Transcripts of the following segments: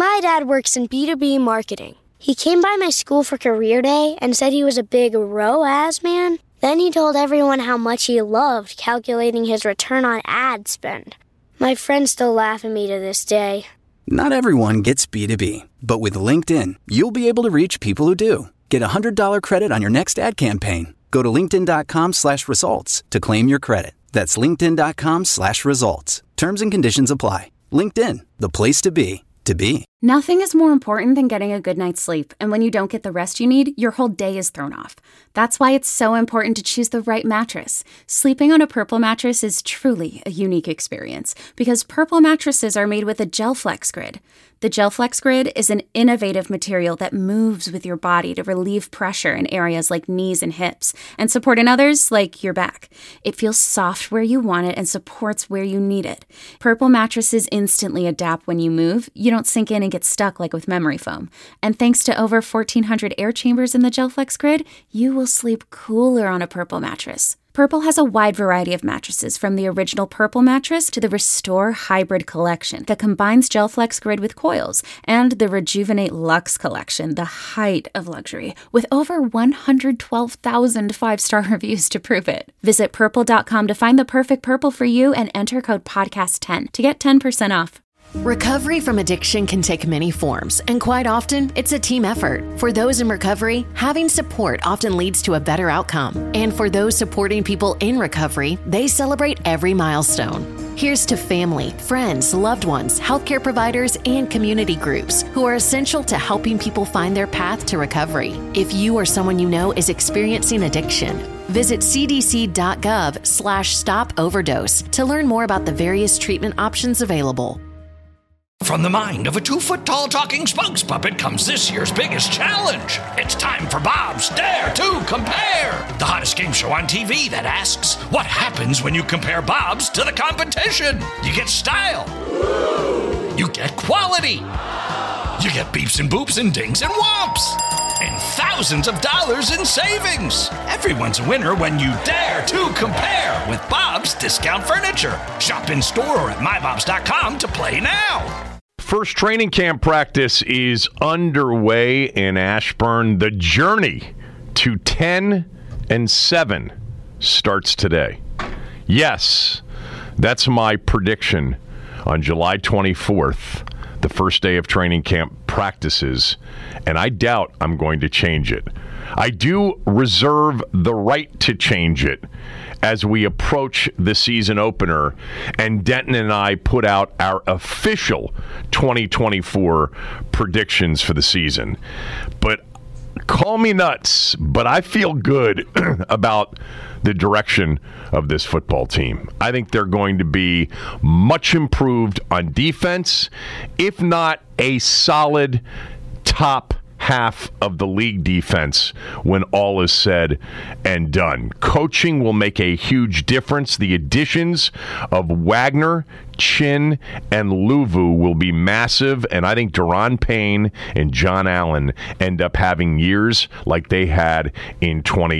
My dad works in B2B marketing. He came by my school for career day and said he was a big ROAS man. Then he told everyone how much he loved calculating his return on ad spend. My friends still laugh at me to this day. Not everyone gets B2B, but with LinkedIn, you'll be able to reach people who do. Get a $100 credit on your next ad campaign. Go to linkedin.com/results to claim your credit. That's linkedin.com/results. Terms and conditions apply. LinkedIn, the place to be. Nothing is more important than getting a good night's sleep, and when you don't get the rest you need, your whole day is thrown off. That's why it's so important to choose the right mattress. Sleeping on a Purple mattress is truly a unique experience because Purple mattresses are made with a GelFlex Grid. The GelFlex Grid is an innovative material that moves with your body to relieve pressure in areas like knees and hips and support in others like your back. It feels soft where you want it and supports where you need it. Purple mattresses instantly adapt when you move. You don't sink in and get stuck like with memory foam. And thanks to over 1,400 air chambers in the GelFlex Grid, you will sleep cooler on a Purple mattress. Purple has a wide variety of mattresses, from the original Purple mattress to the Restore Hybrid collection that combines GelFlex Grid with coils, and the Rejuvenate Luxe collection, the height of luxury, with over 112,000 five-star reviews to prove it. Visit purple.com to find the perfect Purple for you and enter code podcast10 to get 10% off. Recovery from addiction can take many forms, and quite often, it's a team effort. For those in recovery, having support often leads to a better outcome. And for those supporting people in recovery, they celebrate every milestone. Here's to family, friends, loved ones, healthcare providers, and community groups who are essential to helping people find their path to recovery. If you or someone you know is experiencing addiction, visit cdc.gov/stop-overdose to learn more about the various treatment options available. From the mind of a 2-foot-tall talking spokes puppet comes this year's biggest challenge. It's time for Bob's Dare to Compare, the hottest game show on TV that asks, what happens when you compare Bob's to the competition? You get style. You get quality. You get beeps and boops and dings and whomps. And thousands of dollars in savings. Everyone's a winner when you dare to compare with Bob's Discount Furniture. Shop in store or at mybobs.com to play now. First training camp practice is underway in Ashburn. The journey to 10-7 starts today. Yes, that's my prediction on July 24th, the first day of training camp practices, and I doubt I'm going to change it. I do reserve the right to change it as we approach the season opener, and Denton and I put out our official 2024 predictions for the season. But call me nuts, but I feel good about the direction of this football team. I think they're going to be much improved on defense, if not a solid top half of the league defense when all is said and done. Coaching will make a huge difference. The additions of Wagner, Chin, and Luvu will be massive, and I think Daron Payne and John Allen end up having years like they had in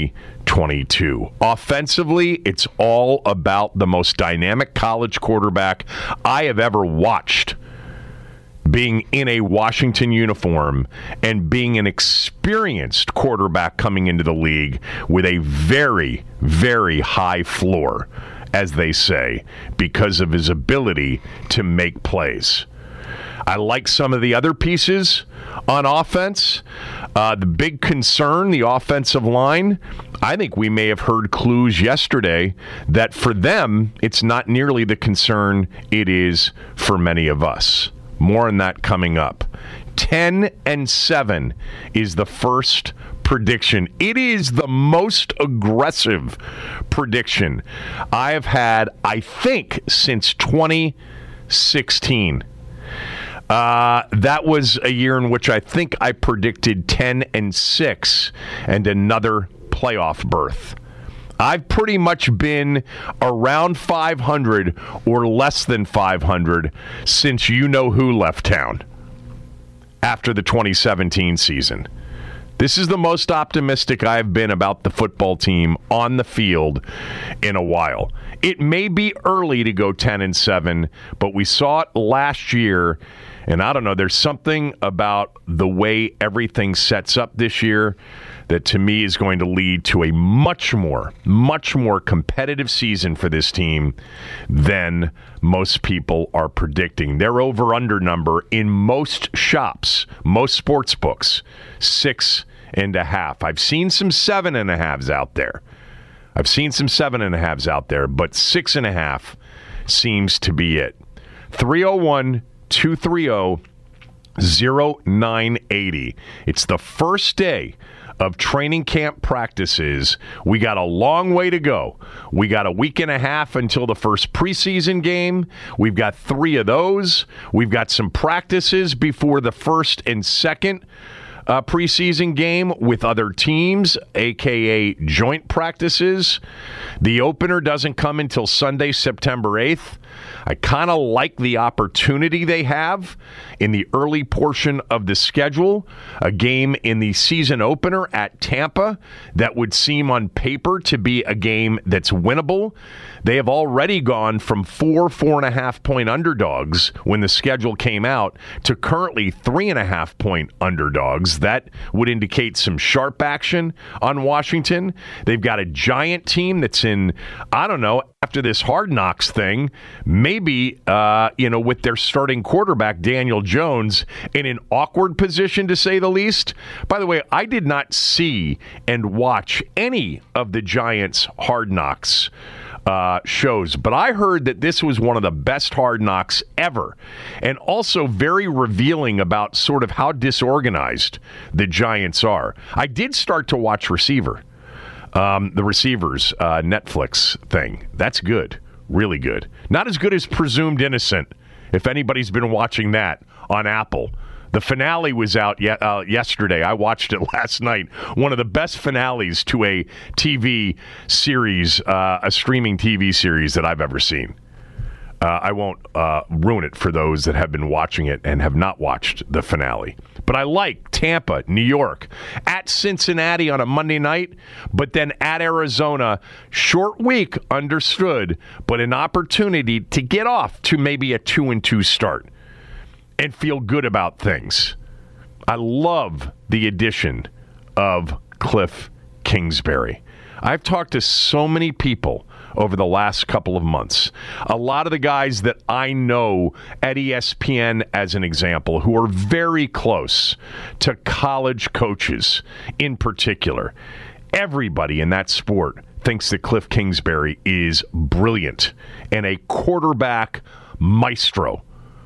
2022. Offensively, it's all about the most dynamic college quarterback I have ever watched being in a Washington uniform and being an experienced quarterback coming into the league with a very, very high floor, as they say, because of his ability to make plays. I like some of the other pieces on offense. The big concern, the offensive line, I think we may have heard clues yesterday that for them, it's not nearly the concern it is for many of us. More on that coming up. 10-7 is the first prediction. It is the most aggressive prediction I have had, I think, since 2016. That was a year in which I think I predicted 10-6 and another playoff berth. I've pretty much been around 500 or less than 500 since you-know-who left town after the 2017 season. This is the most optimistic I've been about the football team on the field in a while. It may be early to go 10-7, but we saw it last year, And I don't know, there's something about the way everything sets up this year that to me is going to lead to a much more competitive season for this team than most people are predicting. Their over-under number in most shops, most sports books, 6.5. I've seen some 7.5s out there. but 6.5 seems to be it. 301-230-0980. It's the first day of training camp practices. We got a long way to go. We got a week and a half until the first preseason game. We've got 3 of those. We've got some practices before the first and second preseason game with other teams, a.k.a. joint practices. The opener doesn't come until Sunday, September 8th. I kind of like the opportunity they have in the early portion of the schedule, a game in the season opener at Tampa that would seem on paper to be a game that's winnable. They have already gone from 4.5 point underdogs when the schedule came out to currently 3.5 point underdogs. That would indicate some sharp action on Washington. They've got a Giant team that's in, I don't know, after this Hard Knocks thing, maybe, with their starting quarterback, Daniel Jones, in an awkward position, to say the least. By the way, I did not see and watch any of the Giants' Hard Knocks shows, but I heard that this was one of the best Hard Knocks ever, and also very revealing about sort of how disorganized the Giants are. I did start to watch Receiver. The Receivers Netflix thing. That's good. Really good. Not as good as Presumed Innocent, if anybody's been watching that on Apple. The finale was out yesterday. I watched it last night. One of the best finales to a TV series, a streaming TV series that I've ever seen. I won't ruin it for those that have been watching it and have not watched the finale. But I like Tampa, New York, at Cincinnati on a Monday night, but then at Arizona. Short week, understood, but an opportunity to get off to maybe a 2-2 start and feel good about things. I love the addition of Cliff Kingsbury. I've talked to so many people over the last couple of months. A lot of the guys that I know at ESPN, as an example, who are very close to college coaches in particular. Everybody in that sport thinks that Cliff Kingsbury is brilliant and a quarterback maestro.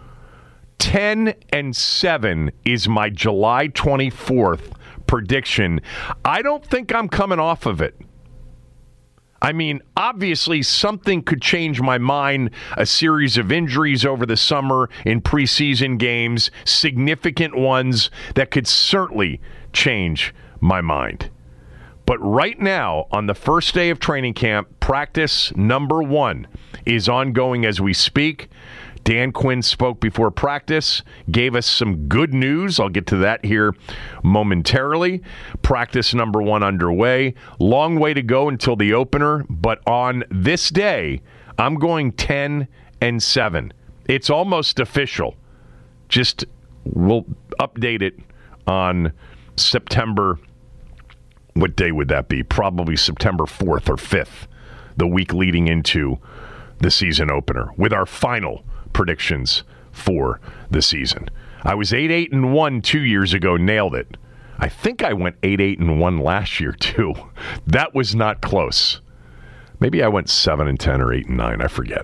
10-7 is my July 24th prediction. I don't think I'm coming off of it. I mean, obviously, something could change my mind. A series of injuries over the summer in preseason games, significant ones that could certainly change my mind. But right now, on the first day of training camp, practice number 1 is ongoing as we speak. Dan Quinn spoke before practice, gave us some good news. I'll get to that here momentarily. Practice number 1 underway. Long way to go until the opener, but on this day, I'm going 10-7. It's almost official. Just we'll update it on September. What day would that be? Probably September 4th or 5th, the week leading into the season opener, with our final predictions for the season. I was 8-1 2 years ago, nailed it. I think I went 8-1 last year too. That was not close. Maybe I went 7-10 or 8-9, I forget.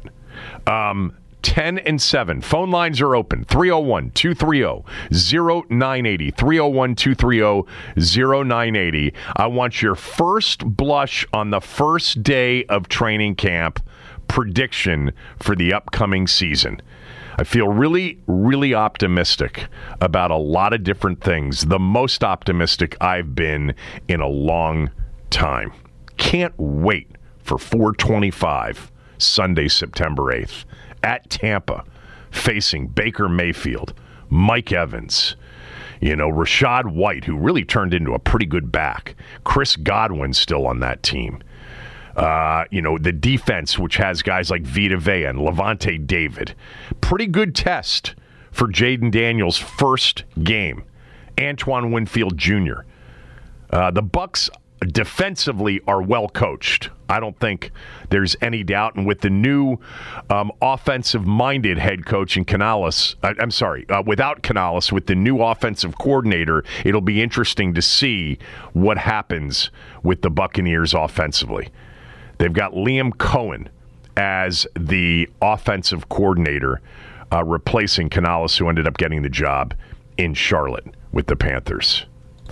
10-7. Phone lines are open. 301-230-0980. 301-230-0980. I want your first blush on the first day of training camp prediction for the upcoming season. I feel really, really optimistic about a lot of different things. The most optimistic I've been in a long time. Can't wait for 425 Sunday, September 8th at Tampa, facing Baker Mayfield, Mike Evans, Rashad White, who really turned into a pretty good back. Chris Godwin still on that team. The defense, which has guys like Vita Vea and Levante David. Pretty good test for Jaden Daniels' first game. Antoine Winfield Jr. The Bucks defensively are well coached. I don't think there's any doubt. And with the new offensive-minded head coach in Canales, without Canales, with the new offensive coordinator, it'll be interesting to see what happens with the Buccaneers offensively. They've got Liam Cohen as the offensive coordinator, replacing Canales, who ended up getting the job in Charlotte with the Panthers.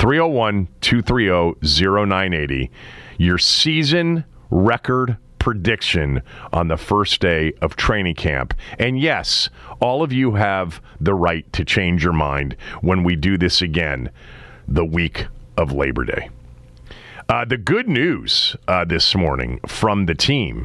301-230-0980. Your season record prediction on the first day of training camp. And yes, all of you have the right to change your mind when we do this again the week of Labor Day. The good news this morning from the team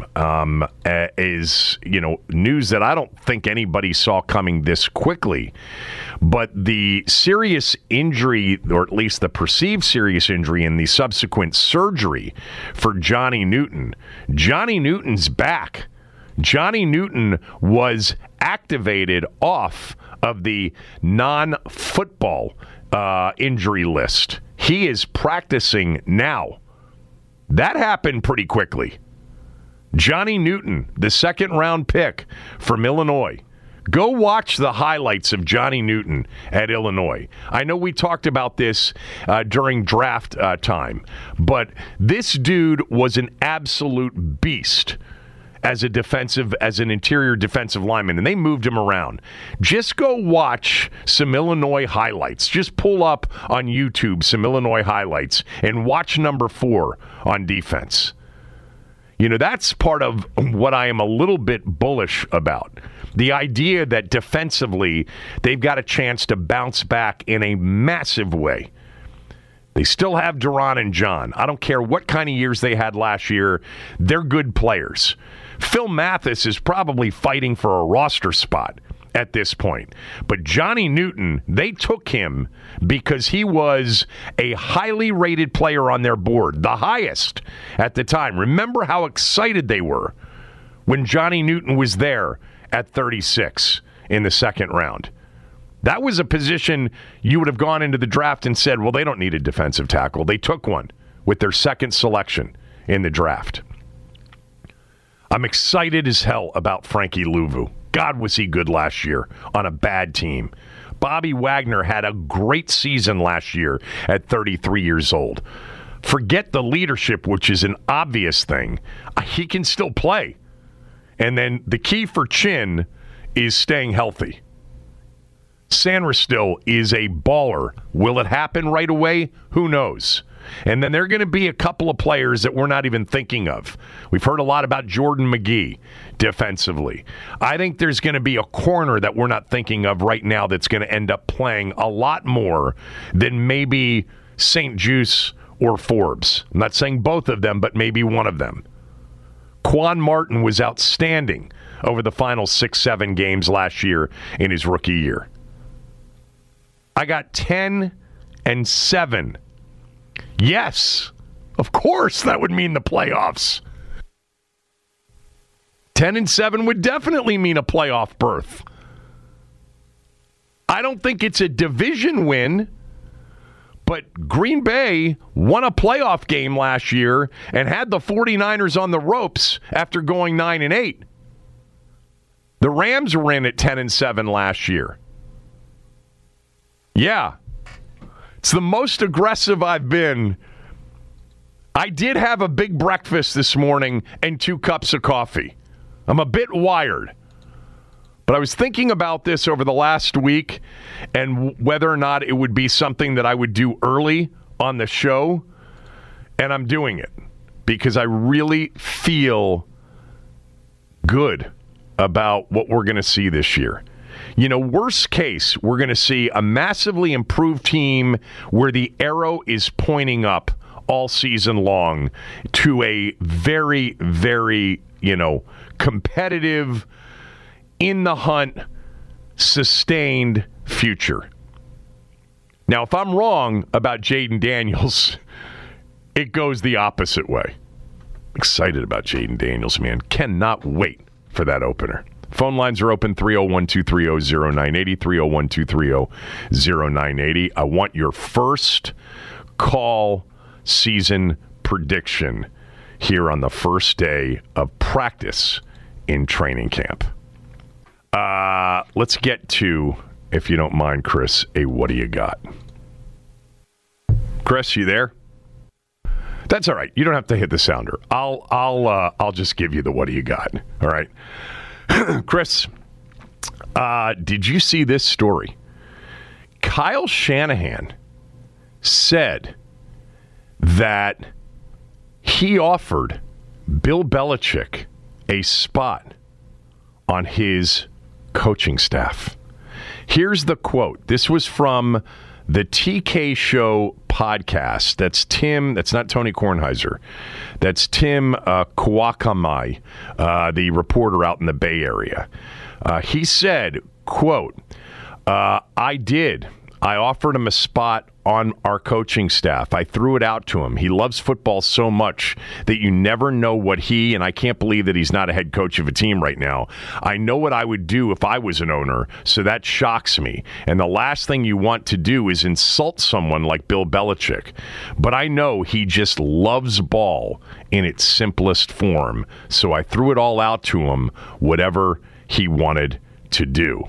is, news that I don't think anybody saw coming this quickly. But the serious injury, or at least the perceived serious injury, and the subsequent surgery for Johnny Newton. Johnny Newton's back. Johnny Newton was activated off of the non-football injury list. He is practicing now. That happened pretty quickly. Johnny Newton, the second-round pick from Illinois. Go watch the highlights of Johnny Newton at Illinois. I know we talked about this during draft time, but this dude was an absolute beast as an interior defensive lineman, and they moved him around. Just go watch some Illinois highlights. Just pull up on YouTube some Illinois highlights and watch number 4 on defense. That's part of what I am a little bit bullish about. The idea that defensively they've got a chance to bounce back in a massive way. They still have Duron and John. I don't care what kind of years they had last year. They're good players. Phil Mathis is probably fighting for a roster spot at this point. But Johnny Newton, they took him because he was a highly rated player on their board, the highest at the time. Remember how excited they were when Johnny Newton was there at 36 in the second round. That was a position you would have gone into the draft and said, well, they don't need a defensive tackle. They took one with their second selection in the draft. I'm excited as hell about Frankie Louvu. God, was he good last year on a bad team. Bobby Wagner had a great season last year at 33 years old. Forget the leadership, which is an obvious thing. He can still play. And then the key for Chin is staying healthy. Sanderstill is a baller. Will it happen right away? Who knows? And then there are going to be a couple of players that we're not even thinking of. We've heard a lot about Jordan McGee defensively. I think there's going to be a corner that we're not thinking of right now that's going to end up playing a lot more than maybe St. Juste or Forbes. I'm not saying both of them, but maybe one of them. Quan Martin was outstanding over the final 6-7 games last year in his rookie year. I got 10-7. Yes, of course that would mean the playoffs. 10-7 would definitely mean a playoff berth. I don't think it's a division win, but Green Bay won a playoff game last year and had the 49ers on the ropes after going 9-8. The Rams were in at 10-7 last year. Yeah. It's the most aggressive I've been. I did have a big breakfast this morning and 2 cups of coffee. I'm a bit wired. But I was thinking about this over the last week and whether or not it would be something that I would do early on the show. And I'm doing it because I really feel good about what we're going to see this year. Worst case, we're going to see a massively improved team where the arrow is pointing up all season long to a very, very, competitive, in the hunt, sustained future. Now, if I'm wrong about Jaden Daniels, it goes the opposite way. Excited about Jaden Daniels, man. Cannot wait for that opener. Phone lines are open, 301-230-0980, 301-230-0980. I want your first call season prediction here on the first day of practice in training camp. Let's get to, if you don't mind, Chris, a what do you got? Chris, you there? That's all right. You don't have to hit the sounder. I'll just give you the what do you got. All right. Chris, did you see this story? Kyle Shanahan said that he offered Bill Belichick a spot on his coaching staff. Here's the quote. This was from the TK Show podcast. That's not Tony Kornheiser. That's Tim Kawakami, the reporter out in the Bay Area. He said, quote, I offered him a spot on our coaching staff. I threw it out to him. He loves football so much that you never know what and I can't believe that he's not a head coach of a team right now. I know what I would do if I was an owner, so that shocks me. And the last thing you want to do is insult someone like Bill Belichick. But I know he just loves ball in its simplest form, so I threw it all out to him, whatever he wanted to do.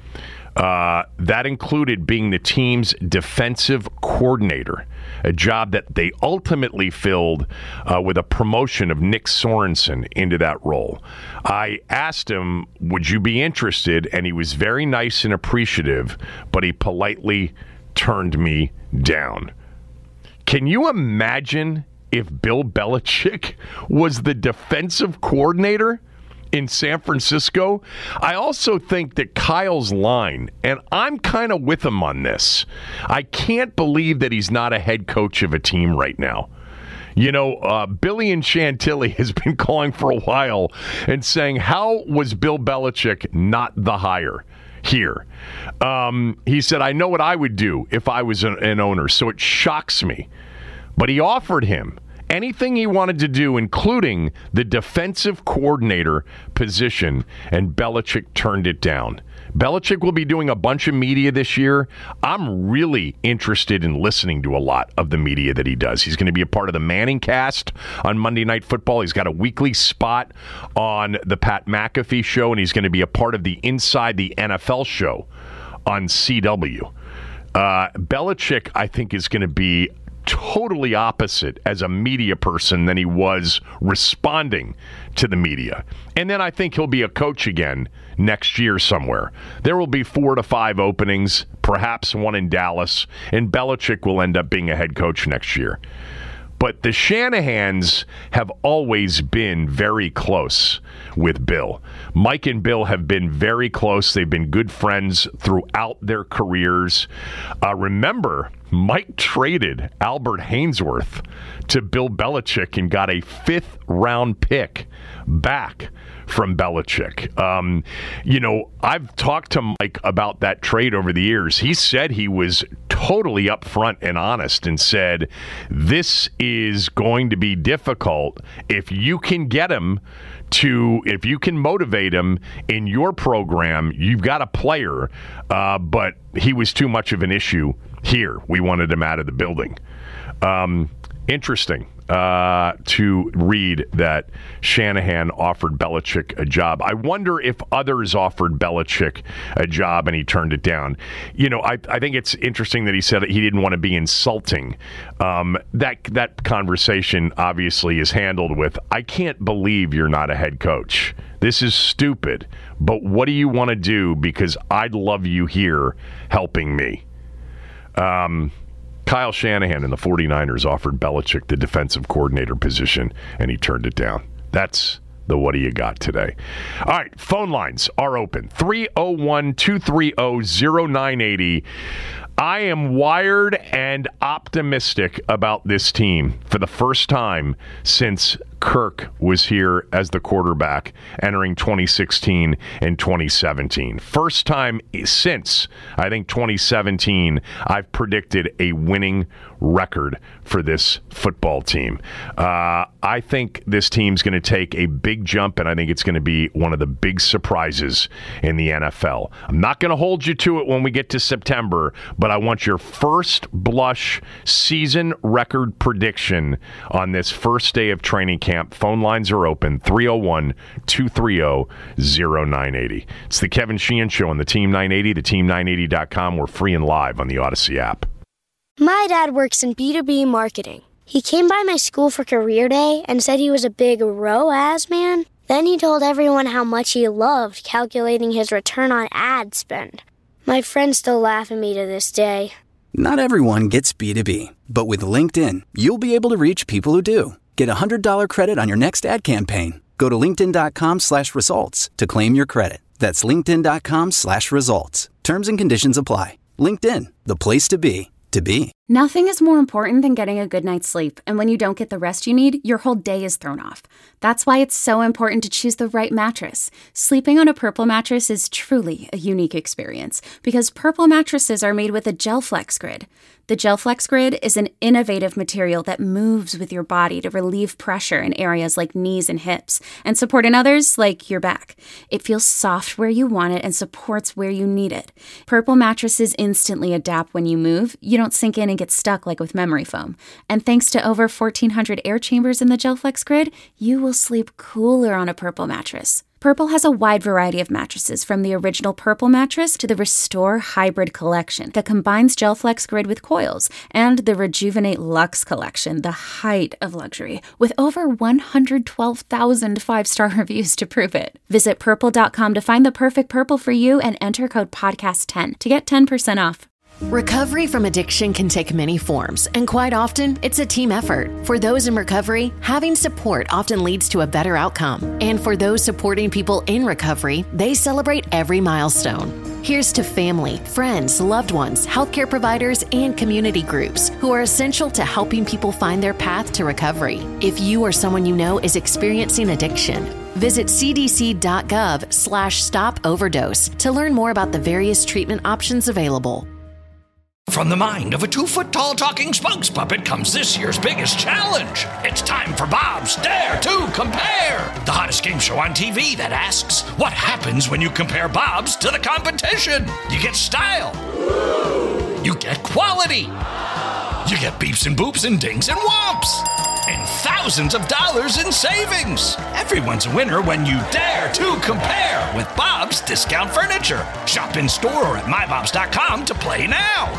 That included being the team's defensive coordinator, a job that they ultimately filled with a promotion of Nick Sorensen into that role. I asked him, would you be interested? And he was very nice and appreciative, but he politely turned me down. Can you imagine if Bill Belichick was the defensive coordinator in San Francisco? I also think that Kyle's line, and I'm kind of with him on this, I can't believe that he's not a head coach of a team right now. You know, Billy and Chantilly has been calling for a while and saying, how was Bill Belichick not the hire here? He said, I know what I would do if I was an owner, so it shocks me. But he offered him anything he wanted to do, including the defensive coordinator position, and Belichick turned it down. Belichick will be doing a bunch of media this year. I'm really interested in listening to a lot of the media that he does. He's going to be a part of the Manning cast on Monday Night Football. He's got a weekly spot on the Pat McAfee show, and he's going to be a part of the Inside the NFL show on CW. Belichick, I think, is going to be totally opposite as a media person than he was responding to the media. And then I think he'll be a coach again next year somewhere. There will be 4 to 5 openings, perhaps one in Dallas, and Belichick will end up being a head coach next year. But the Shanahans have always been very close with Bill. Mike and Bill have been very close. They've been good friends throughout their careers. Remember, Mike traded Albert Hainsworth to Bill Belichick and got a 5th-round pick back from Belichick. I've talked to Mike about that trade over the years. He said he was totally upfront and honest and said, this is going to be difficult. If you can get him if you can motivate him in your program, you've got a player, but he was too much of an issue here. We wanted him out of the building. Interesting to read that Shanahan offered Belichick a job. I wonder if others offered Belichick a job and he turned it down. You know, I think it's interesting that he said he didn't want to be insulting. That conversation obviously is handled with, I can't believe you're not a head coach. This is stupid, but what do you want to do? Because I'd love you here helping me. Kyle Shanahan and the 49ers offered Belichick the defensive coordinator position, and he turned it down. That's the what do you got today. All right, phone lines are open. 301-230-0980. I am wired and optimistic about this team for the first time since Kirk was here as the quarterback entering 2016 and 2017. First time since, I think, 2017, I've predicted a winning record for this football team. I think this team's going to take a big jump, and I think it's going to be one of the big surprises in the NFL. I'm not going to hold you to it when we get to September, but I want your first blush season record prediction on this first day of training camp. Phone lines are open, 301-230-0980. It's the Kevin Sheehan Show on the Team 980, theteam980.com. We're free and live on the Odyssey app. My dad works in B2B marketing. He came by my school for career day and said he was a big ROAS man. Then he told everyone how much he loved calculating his return on ad spend. My friends still laugh at me to this day. Not everyone gets B2B, but with LinkedIn, you'll be able to reach people who do. Get a $100 credit on your next ad campaign. Go to linkedin.com/results to claim your credit. That's linkedin.com/results. Terms and conditions apply. LinkedIn, the place to be. Nothing is more important than getting a good night's sleep, and when you don't get the rest you need, your whole day is thrown off. That's why it's so important to choose the right mattress. Sleeping on a Purple mattress is truly a unique experience, because Purple mattresses are made with a GelFlex Grid. The GelFlex Grid is an innovative material that moves with your body to relieve pressure in areas like knees and hips, and support in others like your back. It feels soft where you want it and supports where you need it. Purple mattresses instantly adapt when you move. You don't sink in and get stuck like with memory foam. And thanks to over 1,400 air chambers in the GelFlex Grid, you will sleep cooler on a Purple mattress. Purple has a wide variety of mattresses, from the original Purple mattress to the Restore Hybrid collection that combines GelFlex Grid with coils, and the Rejuvenate Luxe collection, the height of luxury, with over 112,000 five-star reviews to prove it. Visit Purple.com to find the perfect Purple for you and enter code PODCAST10 to get 10% off. Recovery from addiction can take many forms, and quite often, it's a team effort. For those in recovery, having support often leads to a better outcome. And for those supporting people in recovery, they celebrate every milestone. Here's to family, friends, loved ones, healthcare providers, and community groups who are essential to helping people find their path to recovery. If you or someone you know is experiencing addiction, visit cdc.gov/stop-overdose to learn more about the various treatment options available. From the mind of a 2-foot-tall talking spokes puppet comes this year's biggest challenge. It's time for Bob's Dare to Compare, the hottest game show on TV that asks, what happens when you compare Bob's to the competition? You get style. You get quality. You get beeps and boops and dings and whomps. And thousands of dollars in savings. Everyone's a winner when you dare to compare with Bob's Discount Furniture. Shop in store or at mybobs.com to play now.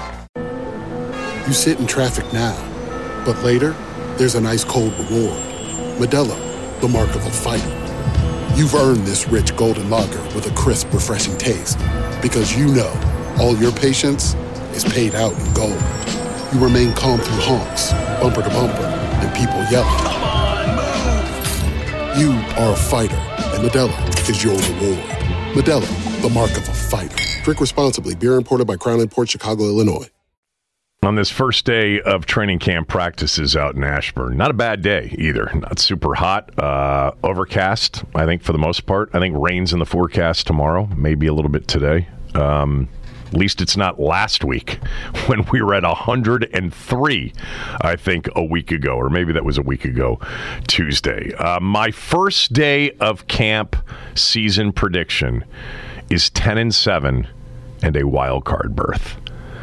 You sit in traffic now, but later, there's an ice-cold reward. Modelo, the mark of a fighter. You've earned this rich golden lager with a crisp, refreshing taste. Because you know, all your patience is paid out in gold. You remain calm through honks, bumper to bumper, and people yelling. Come on, move! You are a fighter, and Modelo is your reward. Modelo, the mark of a fighter. Drink responsibly. Beer imported by Crown Imports, Chicago, Illinois. On this first day of training camp practices out in Ashburn, not a bad day either. Not super hot, overcast, I think, for the most part. I think rain's in the forecast tomorrow, maybe a little bit today. At least it's not last week when we were at 103, I think, a week ago, or maybe that was a week ago Tuesday. My first day of camp season prediction is 10-7 and a wild card berth.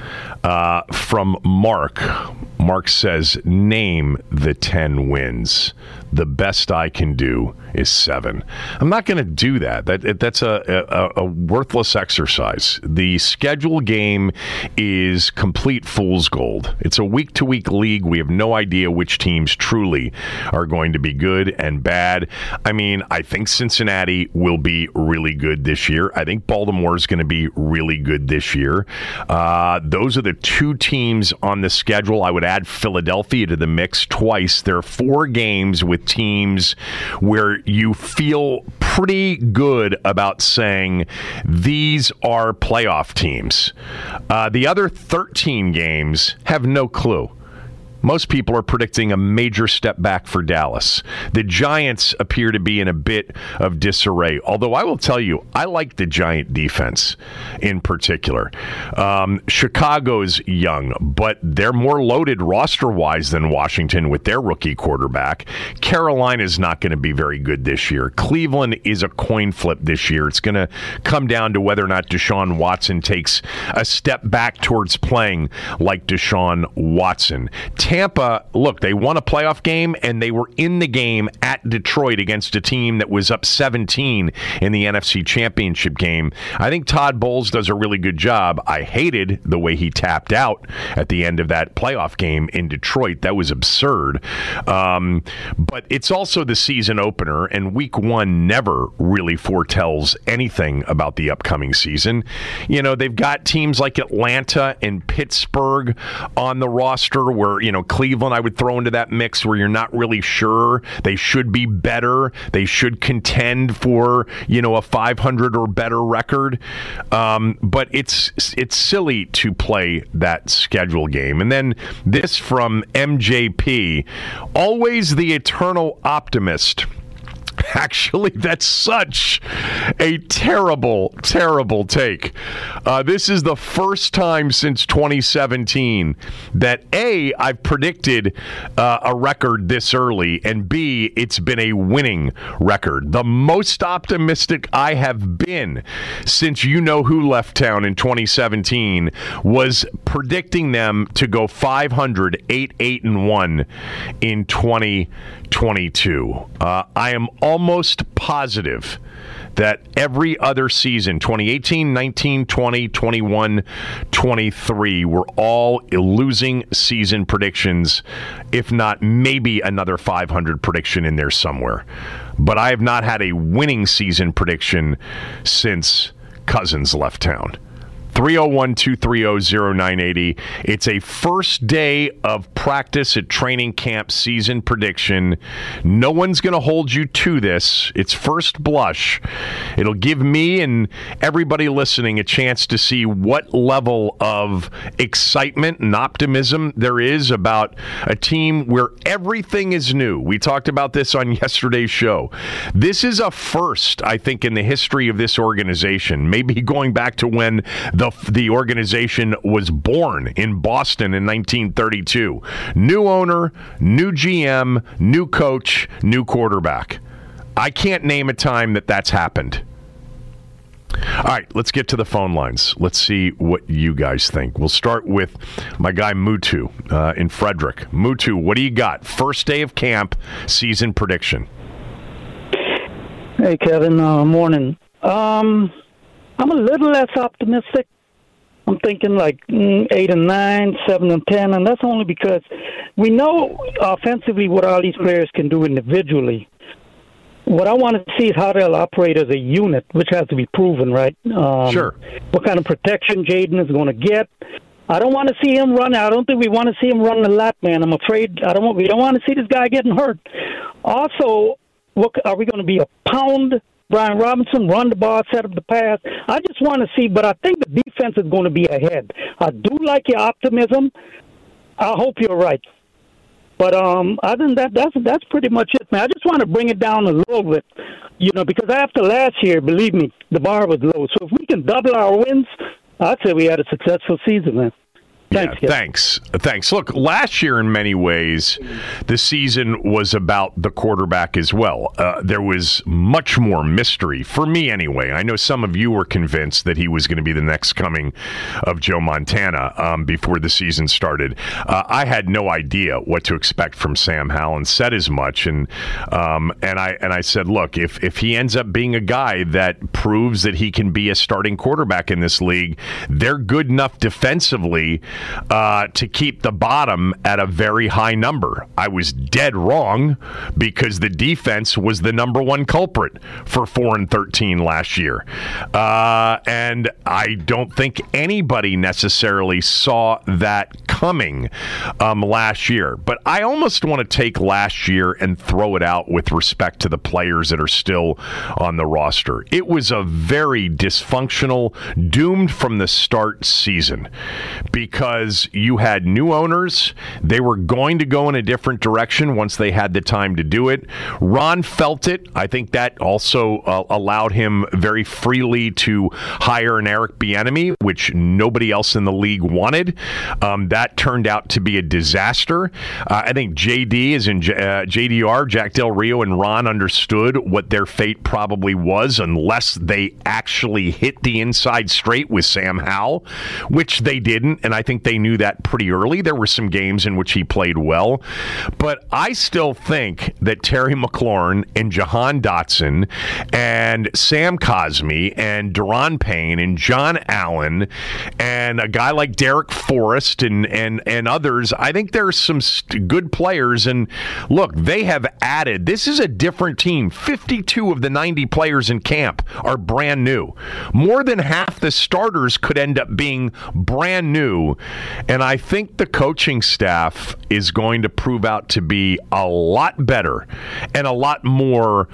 From Mark. Mark says, name the 10 wins. The best I can do is 7. I'm not going to do that. That's a worthless exercise. The schedule game is complete fool's gold. It's a week-to-week league. We have no idea which teams truly are going to be good and bad. I mean, I think Cincinnati will be really good this year. I think Baltimore is going to be really good this year. Those are the two teams on the schedule. I would add Philadelphia to the mix twice. There are 4 games with teams where you feel pretty good about saying these are playoff teams. The other 13 games have no clue. Most people are predicting a major step back for Dallas. The Giants appear to be in a bit of disarray, although I will tell you, I like the Giant defense in particular. Chicago's young, but they're more loaded roster-wise than Washington with their rookie quarterback. Carolina's not going to be very good this year. Cleveland is a coin flip this year. It's going to come down to whether or not Deshaun Watson takes a step back towards playing like Deshaun Watson. Tampa, look, they won a playoff game, and they were in the game at Detroit against a team that was up 17 in the NFC Championship game. I think Todd Bowles does a really good job. I hated the way he tapped out at the end of that playoff game in Detroit. That was absurd. But it's also the season opener, and week one never really foretells anything about the upcoming season. You know, they've got teams like Atlanta and Pittsburgh on the roster where, you know, Cleveland I would throw into that mix where you're not really sure. They should be better. They should contend for, you know, a 500 or better record. But it's silly to play that schedule game. And then this from MJP, always the eternal optimist. Actually, that's such a terrible, terrible take. This is the first time since 2017 that A, I've predicted a record this early, and B, it's been a winning record. The most optimistic I have been since You Know Who left town in 2017 was predicting them to go 500, 8-1 in 2022. I am almost positive that every other season, 2018, 19, 20, 21, 23, were all losing season predictions, if not maybe another 500 prediction in there somewhere. But I have not had a winning season prediction since Cousins left town. 301-230-0980. It's a first day of practice at training camp season prediction. No one's going to hold you to this. It's first blush. It'll give me and everybody listening a chance to see what level of excitement and optimism there is about a team where everything is new. We talked about this on yesterday's show. This is a first, I think, in the history of this organization, maybe going back to when the organization was born in Boston in 1932. New owner, new GM, new coach, new quarterback. I can't name a time that that's happened. All right, let's get to the phone lines. Let's see what you guys think. We'll start with my guy Mutu in Frederick. Mutu, what do you got? First day of camp, season prediction. Hey, Kevin. Morning. I'm a little less optimistic. I'm thinking like 8-9, 7-10, and that's only because we know offensively what all these players can do individually. What I want to see is how they'll operate as a unit, which has to be proven, right? Sure. What kind of protection Jaden is going to get. I don't want to see him run. I don't think we want to see him run a lot, man. I'm afraid we don't want to see this guy getting hurt. Also, are we going to be a pound Brian Robinson, run the ball, set up the pass? I just want to see, but I think the defense is going to be ahead. I do like your optimism. I hope you're right. But other than that, that's pretty much it, man. I just want to bring it down a little bit, because after last year, believe me, the bar was low. So if we can double our wins, I'd say we had a successful season, man. Thanks. Look, last year in many ways, the season was about the quarterback as well. There was much more mystery, for me anyway. I know some of you were convinced that he was going to be the next coming of Joe Montana before the season started. I had no idea what to expect from Sam Howell, said as much. And I said, look, if he ends up being a guy that proves that he can be a starting quarterback in this league, they're good enough defensively to keep the bottom at a very high number. I was dead wrong because the defense was the number one culprit for 4-13 last year. And I don't think anybody necessarily saw that coming last year. But I almost want to take last year and throw it out with respect to the players that are still on the roster. It was a very dysfunctional, doomed from the start season because you had new owners. They were going to go in a different direction once they had the time to do it. Ron felt it. I think that also allowed him very freely to hire an Eric Bieniemy, which nobody else in the league wanted. That turned out to be a disaster. I think JD, as in JDR, Jack Del Rio, and Ron understood what their fate probably was unless they actually hit the inside straight with Sam Howell, which they didn't, and I think they knew that pretty early. There were some games in which he played well, but I still think that Terry McLaurin and Jahan Dotson and Sam Cosmi and Deron Payne and John Allen and a guy like Derek Forrest and others, I think there's some good players. And look, they have added, this is a different team. 52 of the 90 players in camp are brand new. More than half the starters could end up being brand new. And I think the coaching staff is going to prove out to be a lot better and a lot more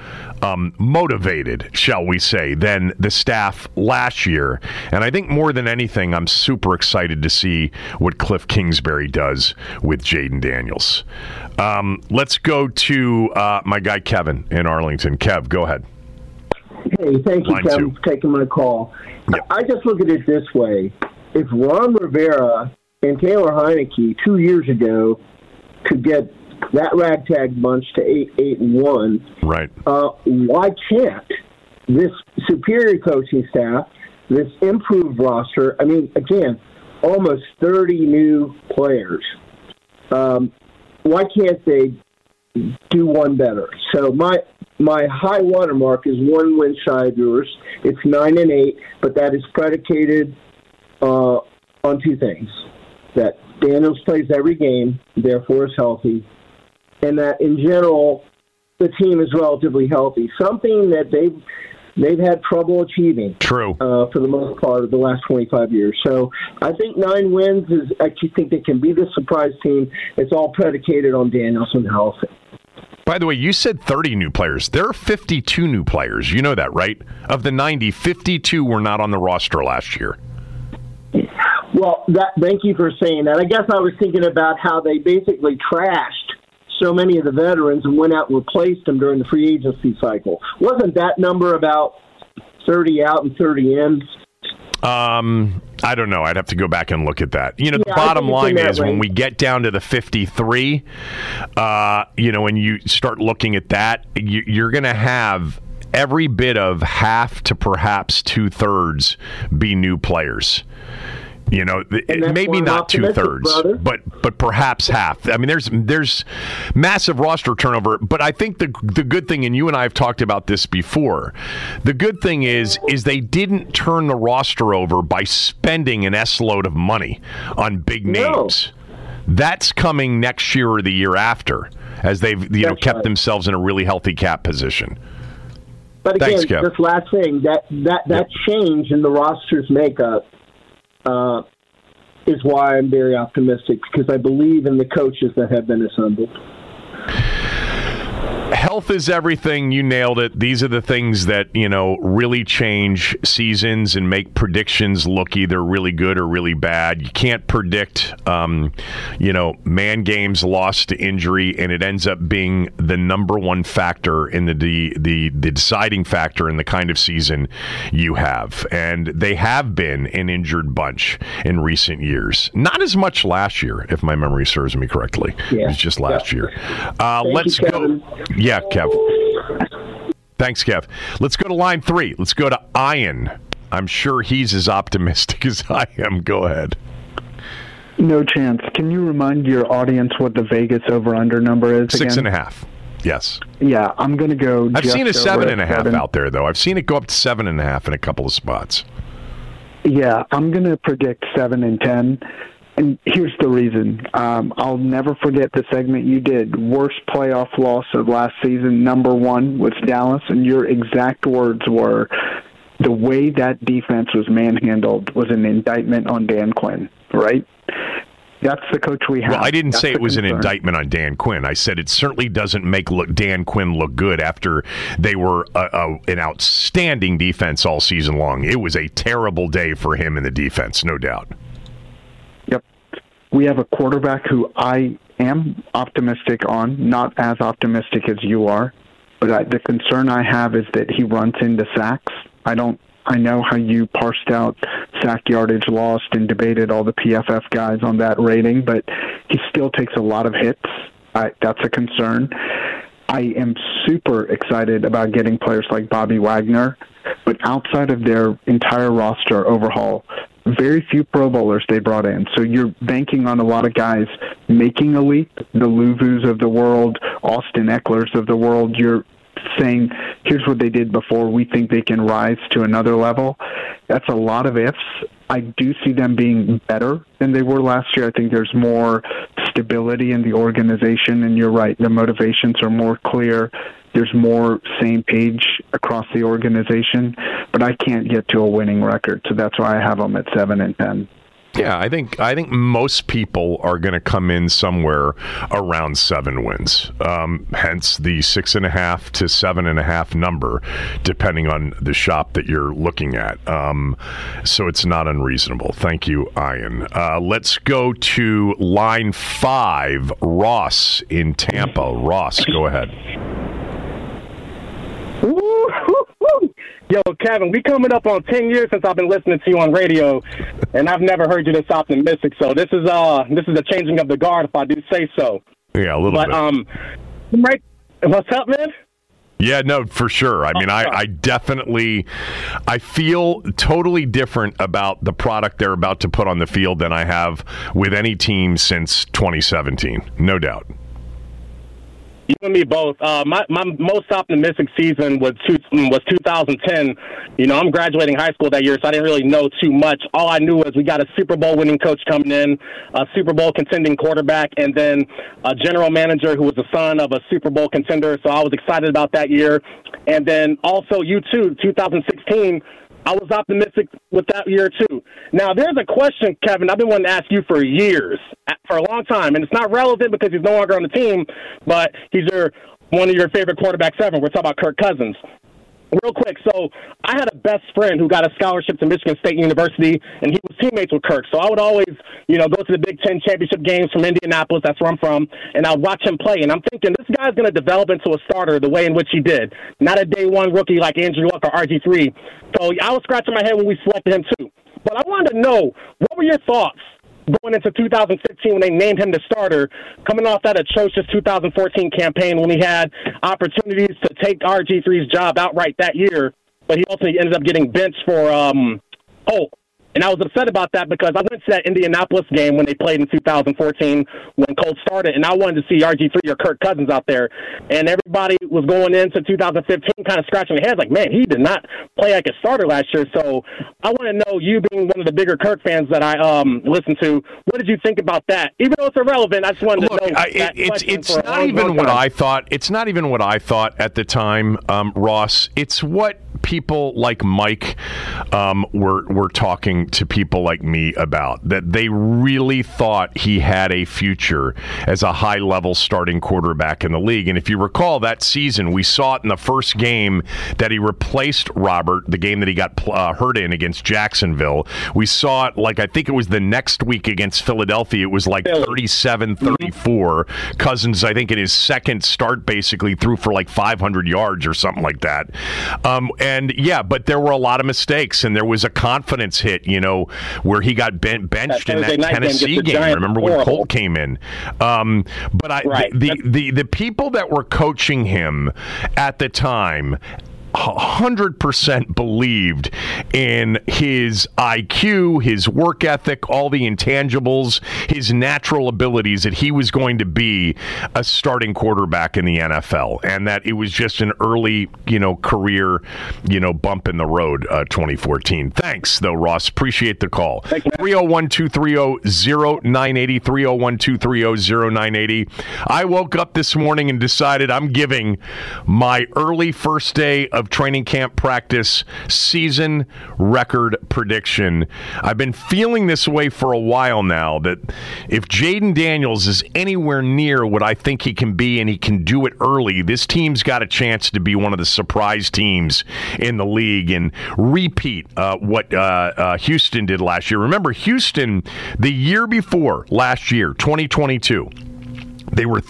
motivated, shall we say, than the staff last year. And I think more than anything, I'm super excited to see what Cliff Kingsbury does with Jaden Daniels. Let's go to my guy Kevin in Arlington. Kev, go ahead. Hey, thank you, Kevin, for taking my call. Yep. I just look at it this way. If Ron Rivera and Taylor Heineke 2 years ago could get that ragtag bunch to 8-1, right? Why can't this superior coaching staff, this improved roster? I mean, again, almost 30 new players. Why can't they do one better? So my high watermark is 1 win shy of yours. It's 9-8, but that is predicated on two things: that Daniels plays every game, therefore is healthy, and that in general the team is relatively healthy. Something that they've had trouble achieving. True. For the most part of the last 25 years. So I think 9 wins is. I actually think they can be the surprise team. It's all predicated on Daniels and health. By the way, you said 30 new players. There are 52 new players. You know that, right? Of the 90, 52 were not on the roster last year. Well, thank you for saying that. I guess I was thinking about how they basically trashed so many of the veterans and went out and replaced them during the free agency cycle. Wasn't that number about 30 out and 30 in? I don't know. I'd have to go back and look at that. You know, the bottom line is when we get down to the 53, when you start looking at that, you're going to have every bit of half to perhaps 2/3 be new players. You know, maybe not 2/3, but perhaps half. I mean, there's massive roster turnover. But I think the good thing, and you and I have talked about this before, the good thing is they didn't turn the roster over by spending an S-load of money on big names. That's coming next year or the year after, as they've kept themselves in a really healthy cap position. But again, this last thing, that change in the roster's makeup is why I'm very optimistic, because I believe in the coaches that have been assembled. Health is everything. You nailed it. These are the things that, really change seasons and make predictions look either really good or really bad. You can't predict, man games lost to injury, and it ends up being the number one factor in the deciding factor in the kind of season you have. And they have been an injured bunch in recent years. Not as much last year, if my memory serves me correctly. Yeah. It was just last year. Let's go. Yeah, Kev. Thanks, Kev. Let's go to line 3. Let's go to Ian. I'm sure he's as optimistic as I am. Go ahead. No chance. Can you remind your audience what the Vegas over-under number is 6.5. Yes. Yeah, I'm going to go. I've seen a 7.5 out there, though. I've seen it go up to 7.5 in a couple of spots. Yeah, I'm going to predict 7 and 10. And here's the reason. I'll never forget the segment you did. Worst playoff loss of last season, number 1 was Dallas, and your exact words were, the way that defense was manhandled was an indictment on Dan Quinn, right? That's the coach we have. Well, I didn't That's say it was concern. an indictment on Dan Quinn. I said it certainly doesn't make Dan Quinn look good after they were an outstanding defense all season long. It was a terrible day for him in the defense, no doubt. Yep. We have a quarterback who I am optimistic on, not as optimistic as you are, but the concern I have is that he runs into sacks. I know how you parsed out sack yardage lost and debated all the PFF guys on that rating, but he still takes a lot of hits. That's a concern. I am super excited about getting players like Bobby Wagner, but outside of their entire roster overhaul, very few Pro Bowlers they brought in. So you're banking on a lot of guys making a leap, the Luvus of the world, Austin Ecklers of the world. You're saying, here's what they did before, we think they can rise to another level. That's a lot of ifs. I do see them being better than they were last year. I think there's more stability in the organization, and you're right, the motivations are more clear. There's more same page across the organization, but I can't get to a winning record, so that's why I have them at 7-10. Yeah, I think most people are going to come in somewhere around 7 wins. Hence the 6.5 to 7.5 number, depending on the shop that you're looking at. So it's not unreasonable. Thank you, Ian. Let's go to line 5, Ross in Tampa. Ross, go ahead. Yo, Kevin, we coming up on 10 years since I've been listening to you on radio, and I've never heard you this optimistic. So this is a changing of the guard, if I do say so. Yeah, a little bit. Right? What's up, man? Yeah, no, for sure. I mean, I definitely, I feel totally different about the product they're about to put on the field than I have with any team since 2017, no doubt. You and me both. My most optimistic season was 2010. You know, I'm graduating high school that year, so I didn't really know too much. All I knew was we got a Super Bowl winning coach coming in, a Super Bowl contending quarterback, and then a general manager who was the son of a Super Bowl contender. So I was excited about that year. And then also you too, 2016. I was optimistic with that year, too. Now, there's a question, Kevin, I've been wanting to ask you for years, for a long time, and it's not relevant because he's no longer on the team, but he's one of your favorite quarterbacks ever. We're talking about Kirk Cousins. Real quick, so I had a best friend who got a scholarship to Michigan State University, and he was teammates with Kirk. So I would always, go to the Big Ten championship games from Indianapolis, that's where I'm from, and I would watch him play. And I'm thinking, this guy's going to develop into a starter the way in which he did, not a day one rookie like Andrew Luck or RG3. So I was scratching my head when we selected him too. But I wanted to know, what were your thoughts going into 2015 when they named him the starter, coming off that atrocious 2014 campaign when he had opportunities to take RG3's job outright that year, but he ultimately ended up getting benched for Holt. And I was upset about that because I went to that Indianapolis game when they played in 2014 when Colt started, and I wanted to see RG3 or Kirk Cousins out there. And everybody was going into 2015 kind of scratching their heads like, man, he did not play like a starter last year. So I want to know, you being one of the bigger Kirk fans that I listen to, what did you think about that? Even though it's irrelevant, I just wanted to know. It's not even what I thought. It's not even what I thought at the time, Ross. It's what people like Mike were talking to people like me about, that they really thought he had a future as a high-level starting quarterback in the league. And if you recall that season, we saw it in the first game that he replaced Robert, the game that he got hurt in against Jacksonville. We saw it, I think it was the next week against Philadelphia. It was 37-34. Cousins, I think in his second start, basically threw for 500 yards or something like that. And yeah, but there were a lot of mistakes, and there was a confidence hit, where he got benched in that Tennessee game. Remember when Colt came in? But the people that were coaching him at the time 100% believed in his IQ, his work ethic, all the intangibles, his natural abilities, that he was going to be a starting quarterback in the NFL, and that it was just an early, career, bump in the road, 2014. Thanks, though, Ross. Appreciate the call. 301-230-0980, 301-230-0980. I woke up this morning and decided I'm giving my early first day of of training camp practice season record prediction. I've been feeling this way for a while now, that if Jaden Daniels is anywhere near what I think he can be and he can do it early, this team's got a chance to be one of the surprise teams in the league and repeat what Houston did last year. Remember, Houston, the year before last year, 2022, they were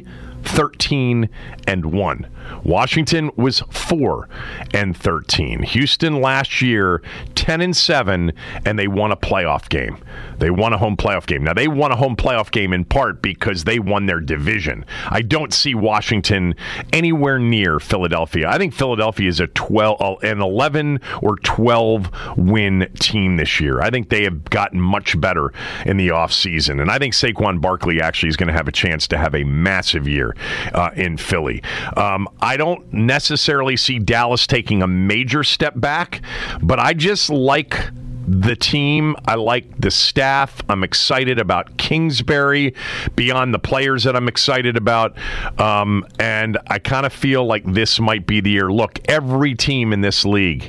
3-13-1. Washington was 4-13. Houston last year 10-7, and they won a playoff game. They won a home playoff game. Now, they won a home playoff game in part because they won their division. I don't see Washington anywhere near Philadelphia. I think Philadelphia is an 11 or 12 win team this year. I think they have gotten much better in the offseason, and I think Saquon Barkley actually is going to have a chance to have a massive year in Philly. I don't necessarily see Dallas taking a major step back, but I just like the team. I like the staff. I'm excited about Kingsbury beyond the players that I'm excited about. And I kind of feel like this might be the year. Look, every team in this league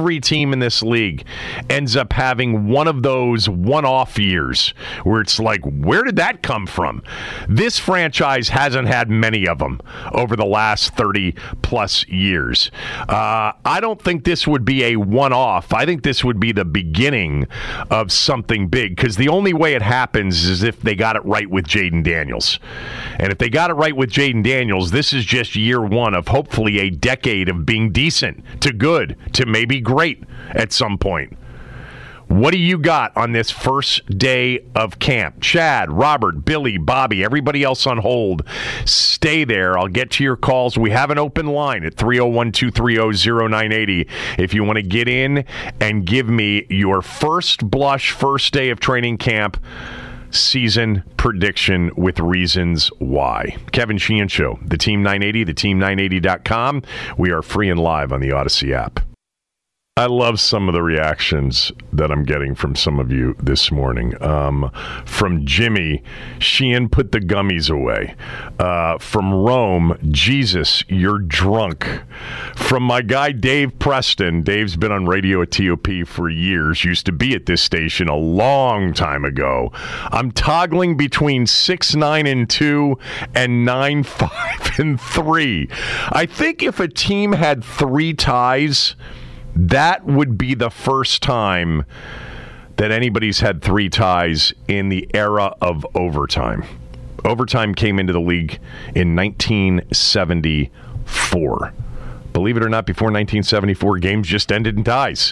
ends up having one of those one-off years where it's like, where did that come from? This franchise hasn't had many of them over the last 30-plus years. I don't think this would be a one-off. I think this would be the beginning of something big, because the only way it happens is if they got it right with Jaden Daniels. And if they got it right with Jaden Daniels, this is just year one of hopefully a decade of being decent to good to maybe great at some point. What do you got on this first day of camp? Chad, Robert, Billy, Bobby, everybody else on hold, stay there. I'll get to your calls. We have an open line at 301-230-0980 if you want to get in and give me your first blush, first day of training camp season prediction with reasons why. Kevin Sheehan Show, the Team 980, theteam980.com. We are free and live on the Odyssey app. I love some of the reactions that I'm getting from some of you this morning. From Jimmy, Sheehan, put the gummies away. From Rome, Jesus, you're drunk. From my guy Dave Preston, Dave's been on radio at TOP for years, used to be at this station a long time ago. I'm toggling between 6-9-2 and 9-5-3. I think if a team had 3 ties, that would be the first time that anybody's had 3 ties in the era of overtime. Overtime came into the league in 1974. Believe it or not, before 1974, games just ended in ties.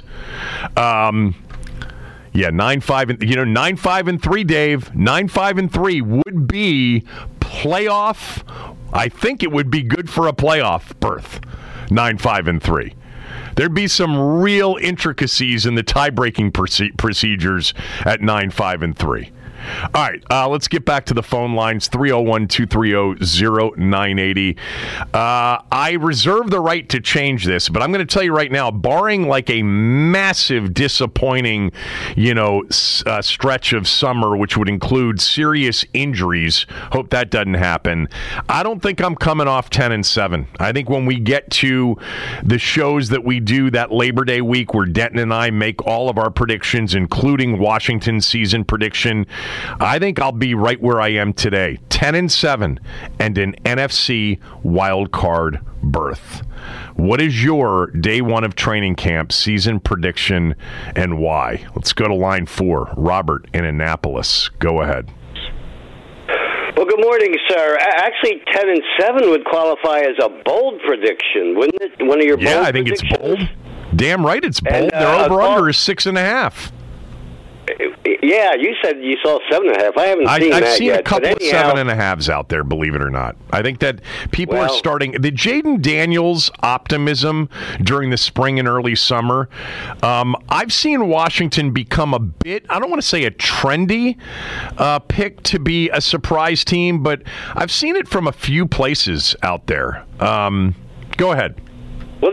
9-5-3, Dave. 9-5-3 would be playoff. I think it would be good for a playoff berth. 9-5-3. There'd be some real intricacies in the tie-breaking procedures at 9-5-3. All right, let's get back to the phone lines, 301-230-0980. I reserve the right to change this, but I'm going to tell you right now, barring like a massive disappointing, stretch of summer, which would include serious injuries, hope that doesn't happen, I don't think I'm coming off 10-7. I think when we get to the shows that we do that Labor Day week where Denton and I make all of our predictions, including Washington's season prediction, I think I'll be right where I am today, 10-7 and an NFC wild card berth. What is your day one of training camp season prediction and why? Let's go to line 4. Robert in Annapolis. Go ahead. Well, good morning, sir. Actually, 10-7 would qualify as a bold prediction, wouldn't it? One of your bold I think predictions? It's bold. Damn right it's bold. Their over-under is 6.5. Yeah, you said you saw 7.5. I haven't seen that yet. I've seen a couple of 7.5s out there, believe it or not. I think that people are starting. The Jaden Daniels optimism during the spring and early summer, I've seen Washington become a bit, I don't want to say a trendy pick to be a surprise team, but I've seen it from a few places out there. Go ahead. Well,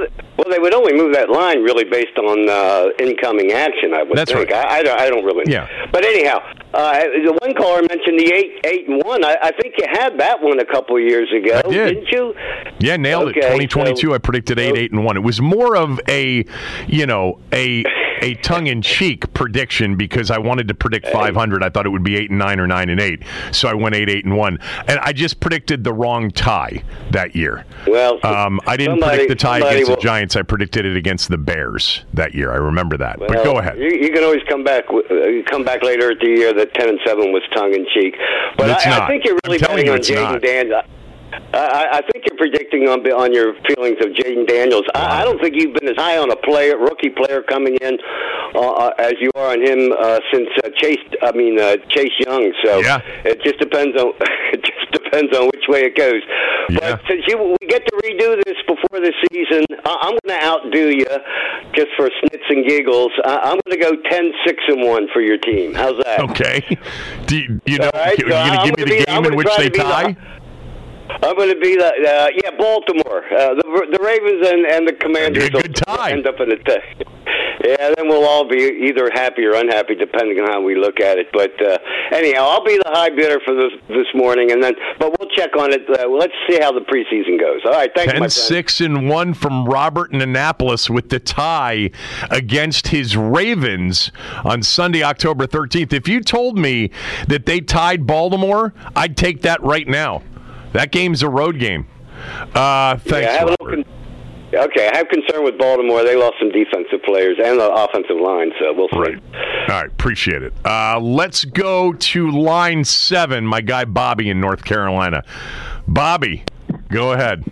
Well, they would only move that line really based on incoming action, I would think. Right. I don't really know. Yeah. But anyhow, the one caller mentioned the 8-1. I think you had that one a couple of years ago, didn't you? Yeah, nailed it. 2022, I predicted 8-1. It was more of a tongue-in-cheek prediction because I wanted to predict 500. I thought it would be 8-9 or 9-8, so I went 8-1, and I just predicted the wrong tie that year. Well, I didn't predict the tie against the Giants. I predicted it against the Bears that year. I remember that. Well, but go ahead. You can always come back later at the year that 10-7 was tongue-in-cheek. But I think you're really betting on Jaden Daniels. I think you're predicting on your feelings of Jaden Daniels. I don't think you've been as high on a rookie player coming in as you are on him since Chase Young. So it just depends on which way it goes. Yeah. But since we get to redo this before the season, I'm going to outdo you just for snits and giggles. I'm going to go 10-6-1 for your team. How's that? Okay. You know, right, you're going to give me the game in which they tie? I'm going to be Baltimore. The Ravens and the Commanders will end up in a tie. Yeah, then we'll all be either happy or unhappy, depending on how we look at it. But anyhow, I'll be the high bidder for this morning, but we'll check on it. Let's see how the preseason goes. All right, thank you, my friend. 10-6-1 from Robert in Annapolis with the tie against his Ravens on Sunday, October 13th. If you told me that they tied Baltimore, I'd take that right now. That game's a road game. Thanks, Robert. Okay, I have concern with Baltimore. They lost some defensive players and the offensive line, so we'll see. Right. All right, appreciate it. Let's go to line 7, my guy Bobby in North Carolina. Bobby, go ahead.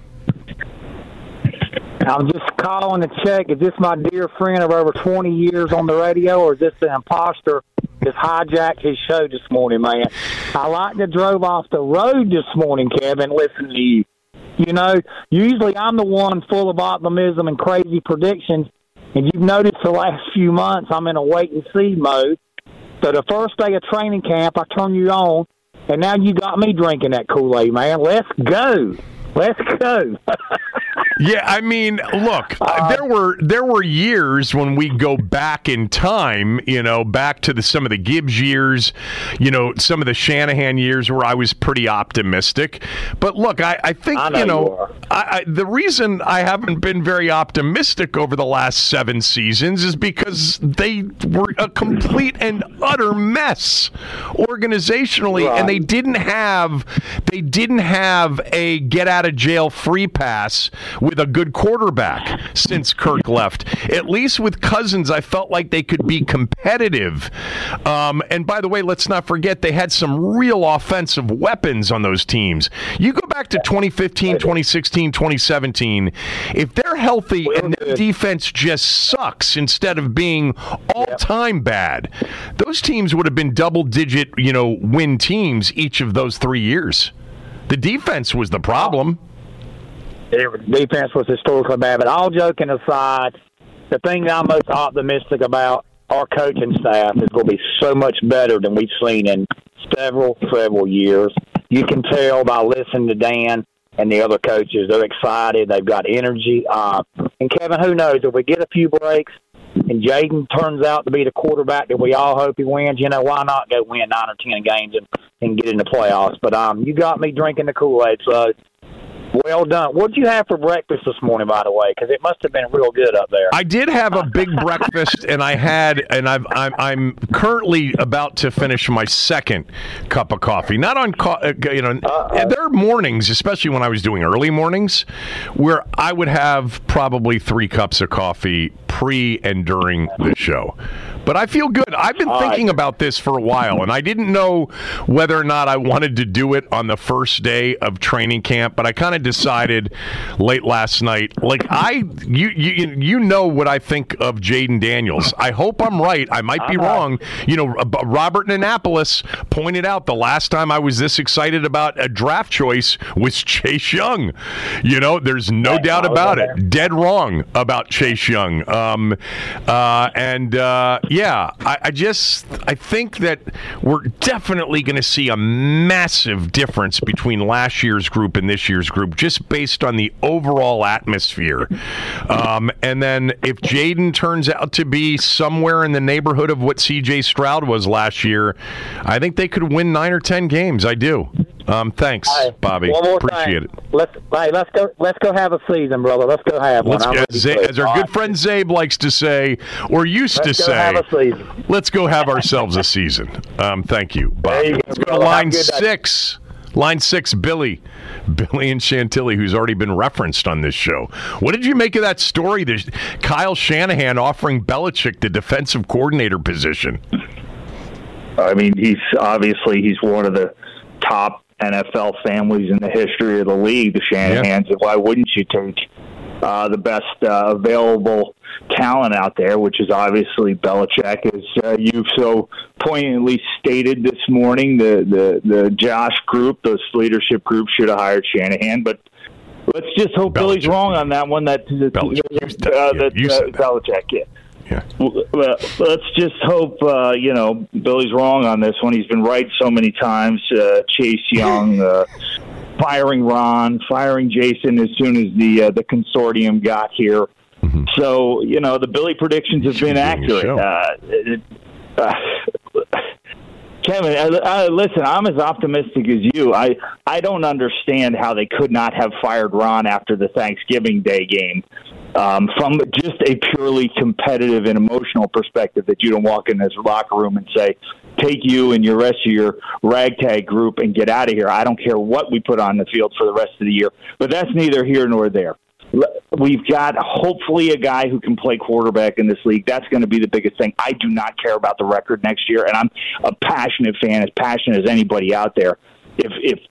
I'm just calling to check. Is this my dear friend of over 20 years on the radio, or is this an imposter that's hijacked his show this morning, man? I like to drove off the road this morning, Kevin, listening to you. You know, usually I'm the one full of optimism and crazy predictions, and you've noticed the last few months I'm in a wait-and-see mode. So the first day of training camp, I turn you on, and now you got me drinking that Kool-Aid, man. Let's go. Let's go. Yeah, I mean, look, there were years when we go back in time, back to some of the Gibbs years, some of the Shanahan years where I was pretty optimistic. But look, I think, the reason I haven't been very optimistic over the last 7 seasons is because they were a complete and utter mess organizationally, and they didn't have a get out of jail free pass with a good quarterback since Kirk left. At least with Cousins, I felt like they could be competitive. And by the way, let's not forget they had some real offensive weapons on those teams. You go back to 2015, 2016, 2017, if they're healthy and their defense just sucks instead of being all-time bad, those teams would have been double-digit, win teams each of those 3 years. The defense was the problem. Defense was historically bad, but all joking aside, the thing that I'm most optimistic about our coaching staff is going to be so much better than we've seen in several years. You can tell by listening to Dan and the other coaches. They're excited. They've got energy. And Kevin, who knows, if we get a few breaks and Jaden turns out to be the quarterback that we all hope he wins, why not go win 9 or 10 games and get in the playoffs? But you got me drinking the Kool-Aid, so well done. What did you have for breakfast this morning, by the way? Because it must have been real good up there. I did have a big breakfast, and I'm currently about to finish my second cup of coffee. Not on, there are mornings, especially when I was doing early mornings, where I would have probably 3 cups of coffee pre and during the show. But I feel good. I've been thinking about this for a while, and I didn't know whether or not I wanted to do it on the first day of training camp, but I kind of decided late last night, like you know what I think of Jaden Daniels. I hope I'm right. I might be wrong. Robert in Annapolis pointed out the last time I was this excited about a draft choice was Chase Young. There's no doubt about it. Dead wrong about Chase Young. Yeah, I think that we're definitely going to see a massive difference between last year's group and this year's group, just based on the overall atmosphere. And then if Jaden turns out to be somewhere in the neighborhood of what C.J. Stroud was last year, I think they could win 9 or 10 games. I do. Thanks, Bobby. One more Appreciate time. it. Let's go have a season, brother. Let's go have one. As our good friend Zabe likes to say, or used to say, let's go have ourselves a season. Thank you, Bobby. Let's go to line 6. Line 6, Billy and Chantilly, who's already been referenced on this show. What did you make of that story? There's Kyle Shanahan offering Belichick the defensive coordinator position. I mean, he's one of the top NFL families in the history of the league, the Shanahans. Yeah. Why wouldn't you take the best available talent out there, which is obviously Belichick, as you've so poignantly stated this morning. The Josh group, those leadership groups, should have hired Shanahan, but let's just hope Billy's wrong on that one. Belichick, yeah. Yeah. Well, let's just hope, Billy's wrong on this one. He's been right so many times. Chase Young, firing Ron, firing Jason as soon as the consortium got here. Mm-hmm. So, the Billy predictions have been accurate. Kevin, listen, I'm as optimistic as you. I don't understand how they could not have fired Ron after the Thanksgiving Day game. From just a purely competitive and emotional perspective, that you don't walk in this locker room and say, take you and your rest of your ragtag group and get out of here. I don't care what we put on the field for the rest of the year. But that's neither here nor there. We've got hopefully a guy who can play quarterback in this league. That's going to be the biggest thing. I do not care about the record next year, and I'm a passionate fan, as passionate as anybody out there. If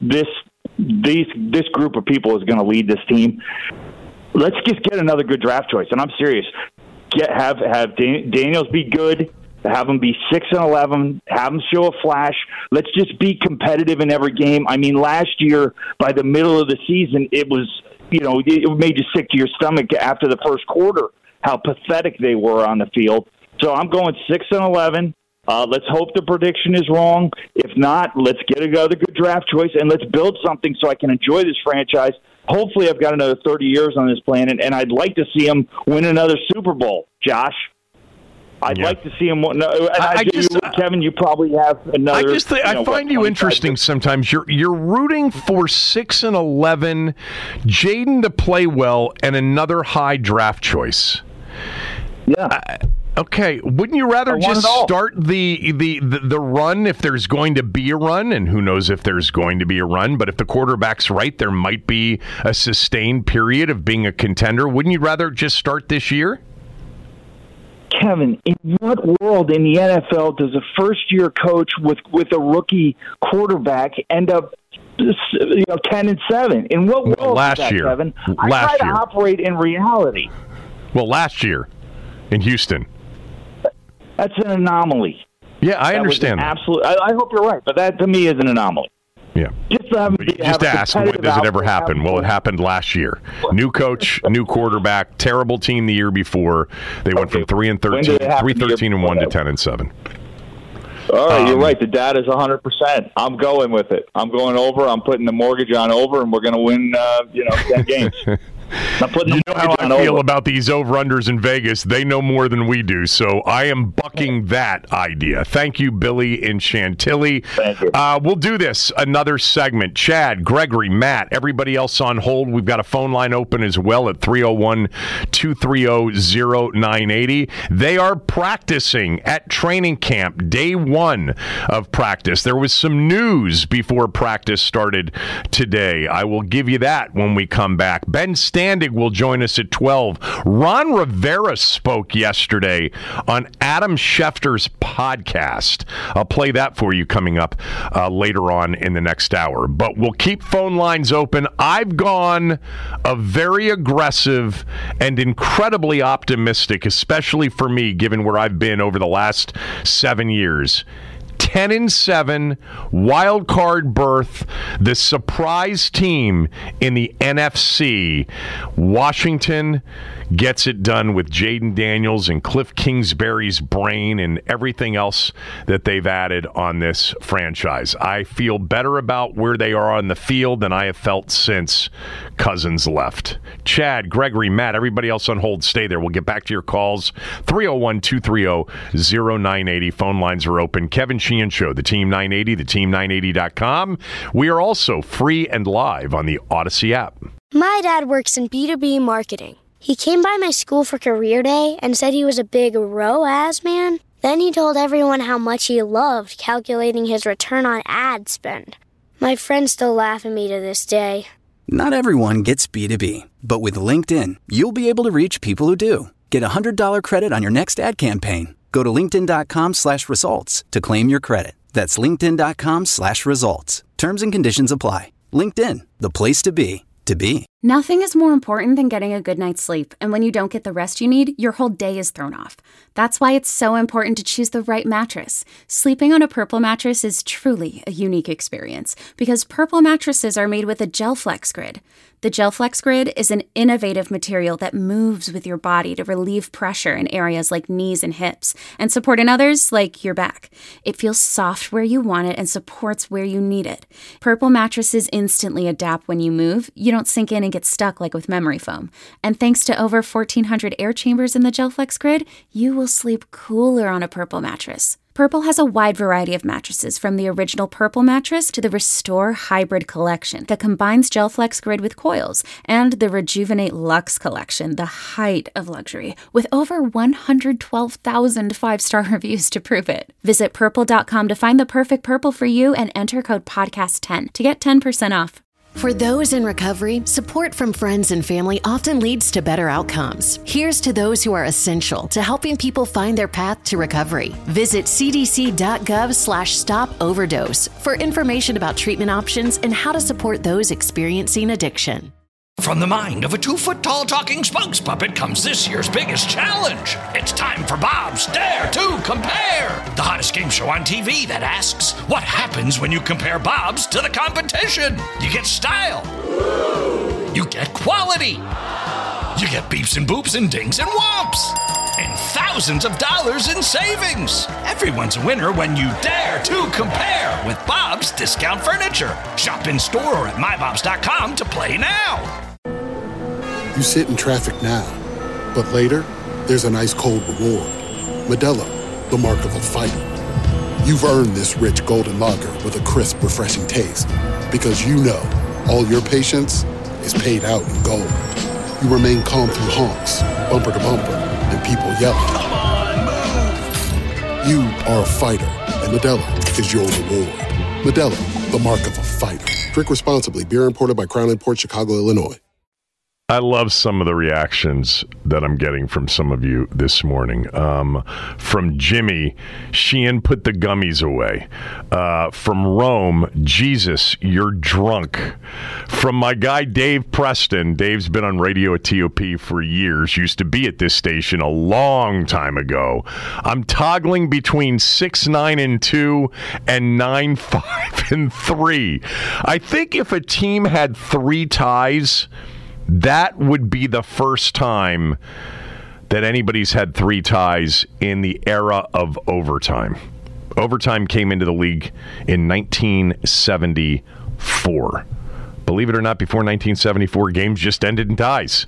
this group of people is going to lead this team, let's just get another good draft choice. And I'm serious. Have Daniels be good. Have him be 6-11. Have him show a flash. Let's just be competitive in every game. I mean, last year, by the middle of the season, it was, it made you sick to your stomach after the first quarter how pathetic they were on the field. So I'm going 6-11. Let's hope the prediction is wrong. If not, let's get another good draft choice, and let's build something so I can enjoy this franchise. Hopefully I've got another 30 years on this planet, and I'd like to see him win another Super Bowl, Josh. I'd like to see him. Kevin, you probably have another. I find you interesting sometimes. You're rooting for 6-11, Jaden to play well, and another high draft choice. Yeah. Okay, wouldn't you rather just start the run if there's going to be a run? And who knows if there's going to be a run, but if the quarterback's right, there might be a sustained period of being a contender. Wouldn't you rather just start this year? Kevin, in what world in the NFL does a first-year coach with a rookie quarterback end up 10-7? In what world last is that, year, Kevin? I try to operate in reality. Well, last year in Houston. That's an anomaly. Yeah, I understand. Absolutely. I hope you're right, but that to me is an anomaly. Yeah. Just ask, when does it ever happen? Well, it happened last year. New coach, new quarterback, terrible team the year before. They went from 3-13 to 10-7. All right, you're right. The data's 100%. I'm going with it. I'm going over. I'm putting the mortgage on over, and we're going to win 10 games. You know how I feel about these over-unders in Vegas. They know more than we do, so I am bucking that idea. Thank you, Billy and Chantilly. Thank you. We'll do this, another segment. Chad, Gregory, Matt, everybody else on hold. We've got a phone line open as well at 301-230-0980. They are practicing at training camp, day one of practice. There was some news before practice started today. I will give you that when we come back. Ben Standig will join us at 12. Ron Rivera spoke yesterday on Adam Schefter's podcast. I'll play that for you coming up later on in the next hour. But we'll keep phone lines open. I've gone a very aggressive and incredibly optimistic, especially for me, given where I've been over the last 7 years. 10-7, wild card berth, the surprise team in the NFC. Washington gets it done with Jaden Daniels and Cliff Kingsbury's brain and everything else that they've added on this franchise. I feel better about where they are on the field than I have felt since Cousins left. Chad, Gregory, Matt, everybody else on hold, stay there. We'll get back to your calls. 301-230-0980. Phone lines are open. Kevin Sheehan Show, the Team 980, theteam980.com. We are also free and live on the Odyssey app. My dad works in B2B marketing. He came by my school for career day and said he was a big ROAS man. Then he told everyone how much he loved calculating his return on ad spend. My friends still laugh at me to this day. Not everyone gets B2B, but with LinkedIn, you'll be able to reach people who do. Get a $100 credit on your next ad campaign. Go to linkedin.com/results to claim your credit. That's linkedin.com/results. Terms and conditions apply. LinkedIn, the place to be, to be. Nothing is more important than getting a good night's sleep, and when you don't get the rest you need, your whole day is thrown off. That's why it's so important to choose the right mattress. Sleeping on a Purple mattress is truly a unique experience, because Purple mattresses are made with a GelFlex Grid. The GelFlex Grid is an innovative material that moves with your body to relieve pressure in areas like knees and hips, and support in others like your back. It feels soft where you want it and supports where you need it. Purple mattresses instantly adapt when you move. You don't sink in and get stuck like with memory foam. And thanks to over 1,400 air chambers in the GelFlex Grid, you will sleep cooler on a Purple mattress. Purple has a wide variety of mattresses, from the original Purple mattress to the Restore Hybrid collection that combines GelFlex Grid with coils, and the Rejuvenate Luxe collection, the height of luxury, with over 112,000 five-star reviews to prove it. Visit Purple.com to find the perfect Purple for you and enter code PODCAST10 to get 10% off. For those in recovery, support from friends and family often leads to better outcomes. Here's to those who are essential to helping people find their path to recovery. Visit cdc.gov/stop-overdose for information about treatment options and how to support those experiencing addiction. From the mind of a 2-foot-tall talking spokes puppet comes this year's biggest challenge. It's time for Bob's Dare to Compare, the hottest game show on TV that asks, what happens when you compare Bob's to the competition? You get style. You get quality. You get beeps and boops and dings and whomps. And thousands of dollars in savings. Everyone's a winner when you dare to compare with Bob's Discount Furniture. Shop in store or at mybobs.com to play now. You sit in traffic now, but later, there's an ice cold reward. Modelo, the mark of a fighter. You've earned this rich golden lager with a crisp, refreshing taste. Because you know, all your patience is paid out in gold. You remain calm through honks, bumper to bumper, and people yelling. Come on, move! You are a fighter, and Modelo is your reward. Modelo, the mark of a fighter. Drink responsibly. Beer imported by Crown Imports, Chicago, Illinois. I love some of the reactions that I'm getting from some of you this morning. From Jimmy, Sheehan, put the gummies away. From Rome, Jesus, you're drunk. From my guy Dave Preston, Dave's been on radio at TOP for years, used to be at this station a long time ago. I'm toggling between 6-9-2 and 9-5-3. I think if a team had 3 ties, that would be the first time that anybody's had 3 ties in the era of overtime. Overtime came into the league in 1974. Believe it or not, before 1974, games just ended in ties.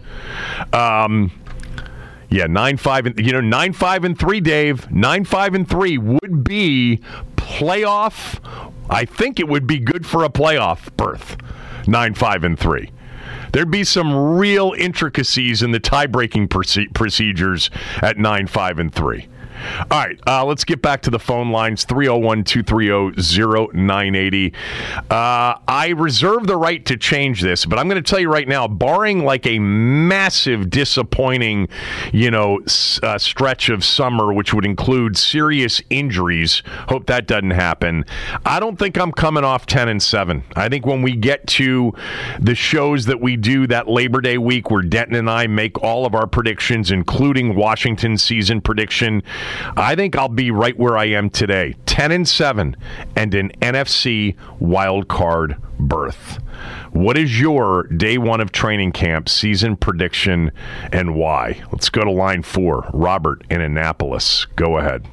9-5-3, Dave. 9-5-3 would be playoff. I think it would be good for a playoff berth. 9-5-3. There'd be some real intricacies in the tie-breaking procedures at 9-5-3. All right, let's get back to the phone lines, 301-230-0980. I reserve the right to change this, but I'm going to tell you right now, barring like a massive disappointing, stretch of summer, which would include serious injuries, hope that doesn't happen, I don't think I'm coming off 10-7. I think when we get to the shows that we do that Labor Day week where Denton and I make all of our predictions, including Washington's season prediction, I think I'll be right where I am today, 10-7, and an NFC wild card berth. What is your day one of training camp season prediction and why? Let's go to line 4. Robert in Annapolis. Go ahead.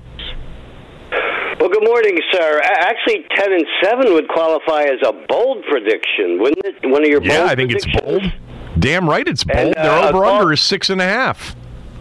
Well, good morning, sir. Actually, 10-7 would qualify as a bold prediction, wouldn't it? One of your bold I think it's bold. Damn right it's bold. Their over-under is 6.5.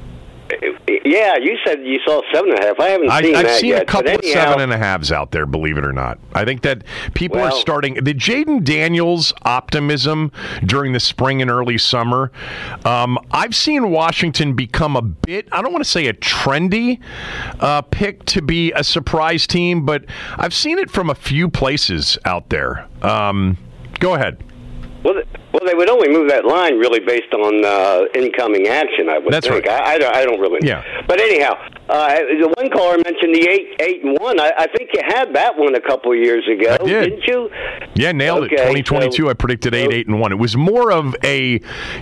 Yeah, you said you saw 7.5. I haven't seen that yet. I've seen a couple of 7.5s out there, believe it or not. I think that people are starting. The Jaden Daniels optimism during the spring and early summer, I've seen Washington become a bit, I don't want to say a trendy pick to be a surprise team, but I've seen it from a few places out there. Go ahead. Well, they would only move that line really based on incoming action, I would think. Right. I don't really know. Yeah. But anyhow, the one caller mentioned the 8-1. I think you had that one a couple of years ago, didn't you? Yeah, nailed it. 2022, I predicted 8-1. It was more of a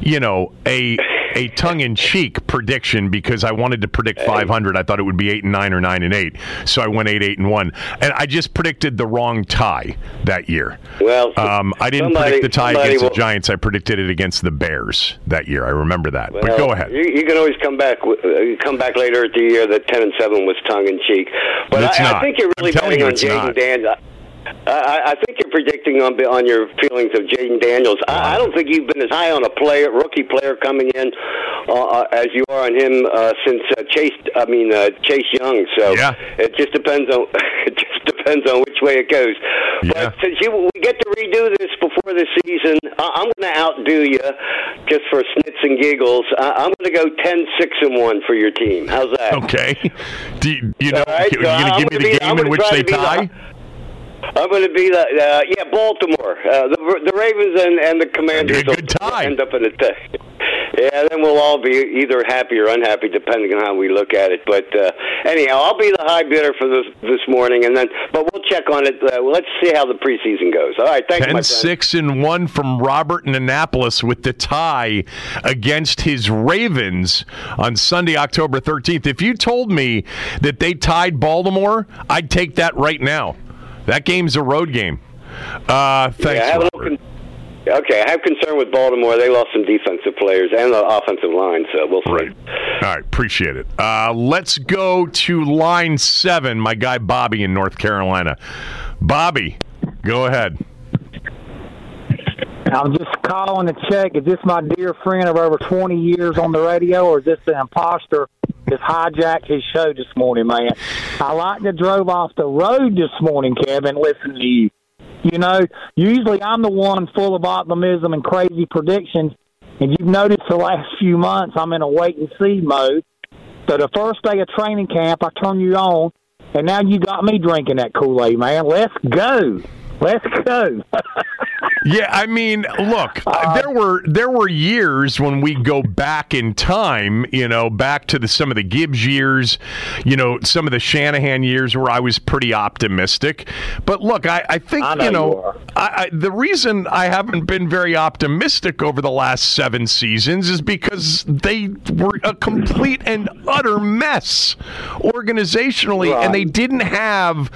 tongue-in-cheek prediction because I wanted to predict 500. I thought it would be 8-9 or 9-8, so I went 8-1, and I just predicted the wrong tie that year. Well, I didn't predict the tie against the Giants. I predicted it against the Bears that year. I remember that. Well, but go ahead. You can always come back later at the year that 10-7 was tongue-in-cheek. But I think you're really betting on Jaden Daniels. I think you're predicting on your feelings of Jaden Daniels. I don't think you've been as high on a rookie player coming in as you are on him since Chase Young. So it just depends on which way it goes. Yeah. But since we get to redo this before the season, I'm going to outdo you just for snits and giggles. I'm going to go 10-6-1 for your team. How's that? Okay. You know, right, so you're going to give me the game in which they tie? I'm going to be Baltimore. The Ravens and the Commanders will end up in a tie. Yeah, then we'll all be either happy or unhappy, depending on how we look at it. But anyhow, I'll be the high bidder for this morning, but we'll check on it. Let's see how the preseason goes. All right, thanks, my friend. 10-6-1 from Robert in Annapolis with the tie against his Ravens on Sunday, October 13th. If you told me that they tied Baltimore, I'd take that right now. That game's a road game. Thanks, Robert. Okay, I have concern with Baltimore. They lost some defensive players and the offensive line, so we'll see. Right. All right, appreciate it. Let's go to line 7, my guy Bobby in North Carolina. Bobby, go ahead. I'm just calling to check. Is this my dear friend of over 20 years on the radio, or is this an imposter that's hijacked his show this morning, man? I like to drove off the road this morning, Kevin, listening to you. You know, usually I'm the one full of optimism and crazy predictions, and you've noticed the last few months I'm in a wait-and-see mode. So the first day of training camp, I turn you on, and now you got me drinking that Kool-Aid, man. Let's go. Let's go. Yeah, I mean, look, there were years when we go back in time, back to some of the Gibbs years, some of the Shanahan years where I was pretty optimistic. But look, I think, the reason I haven't been very optimistic over the last 7 seasons is because they were a complete and utter mess organizationally, and they didn't have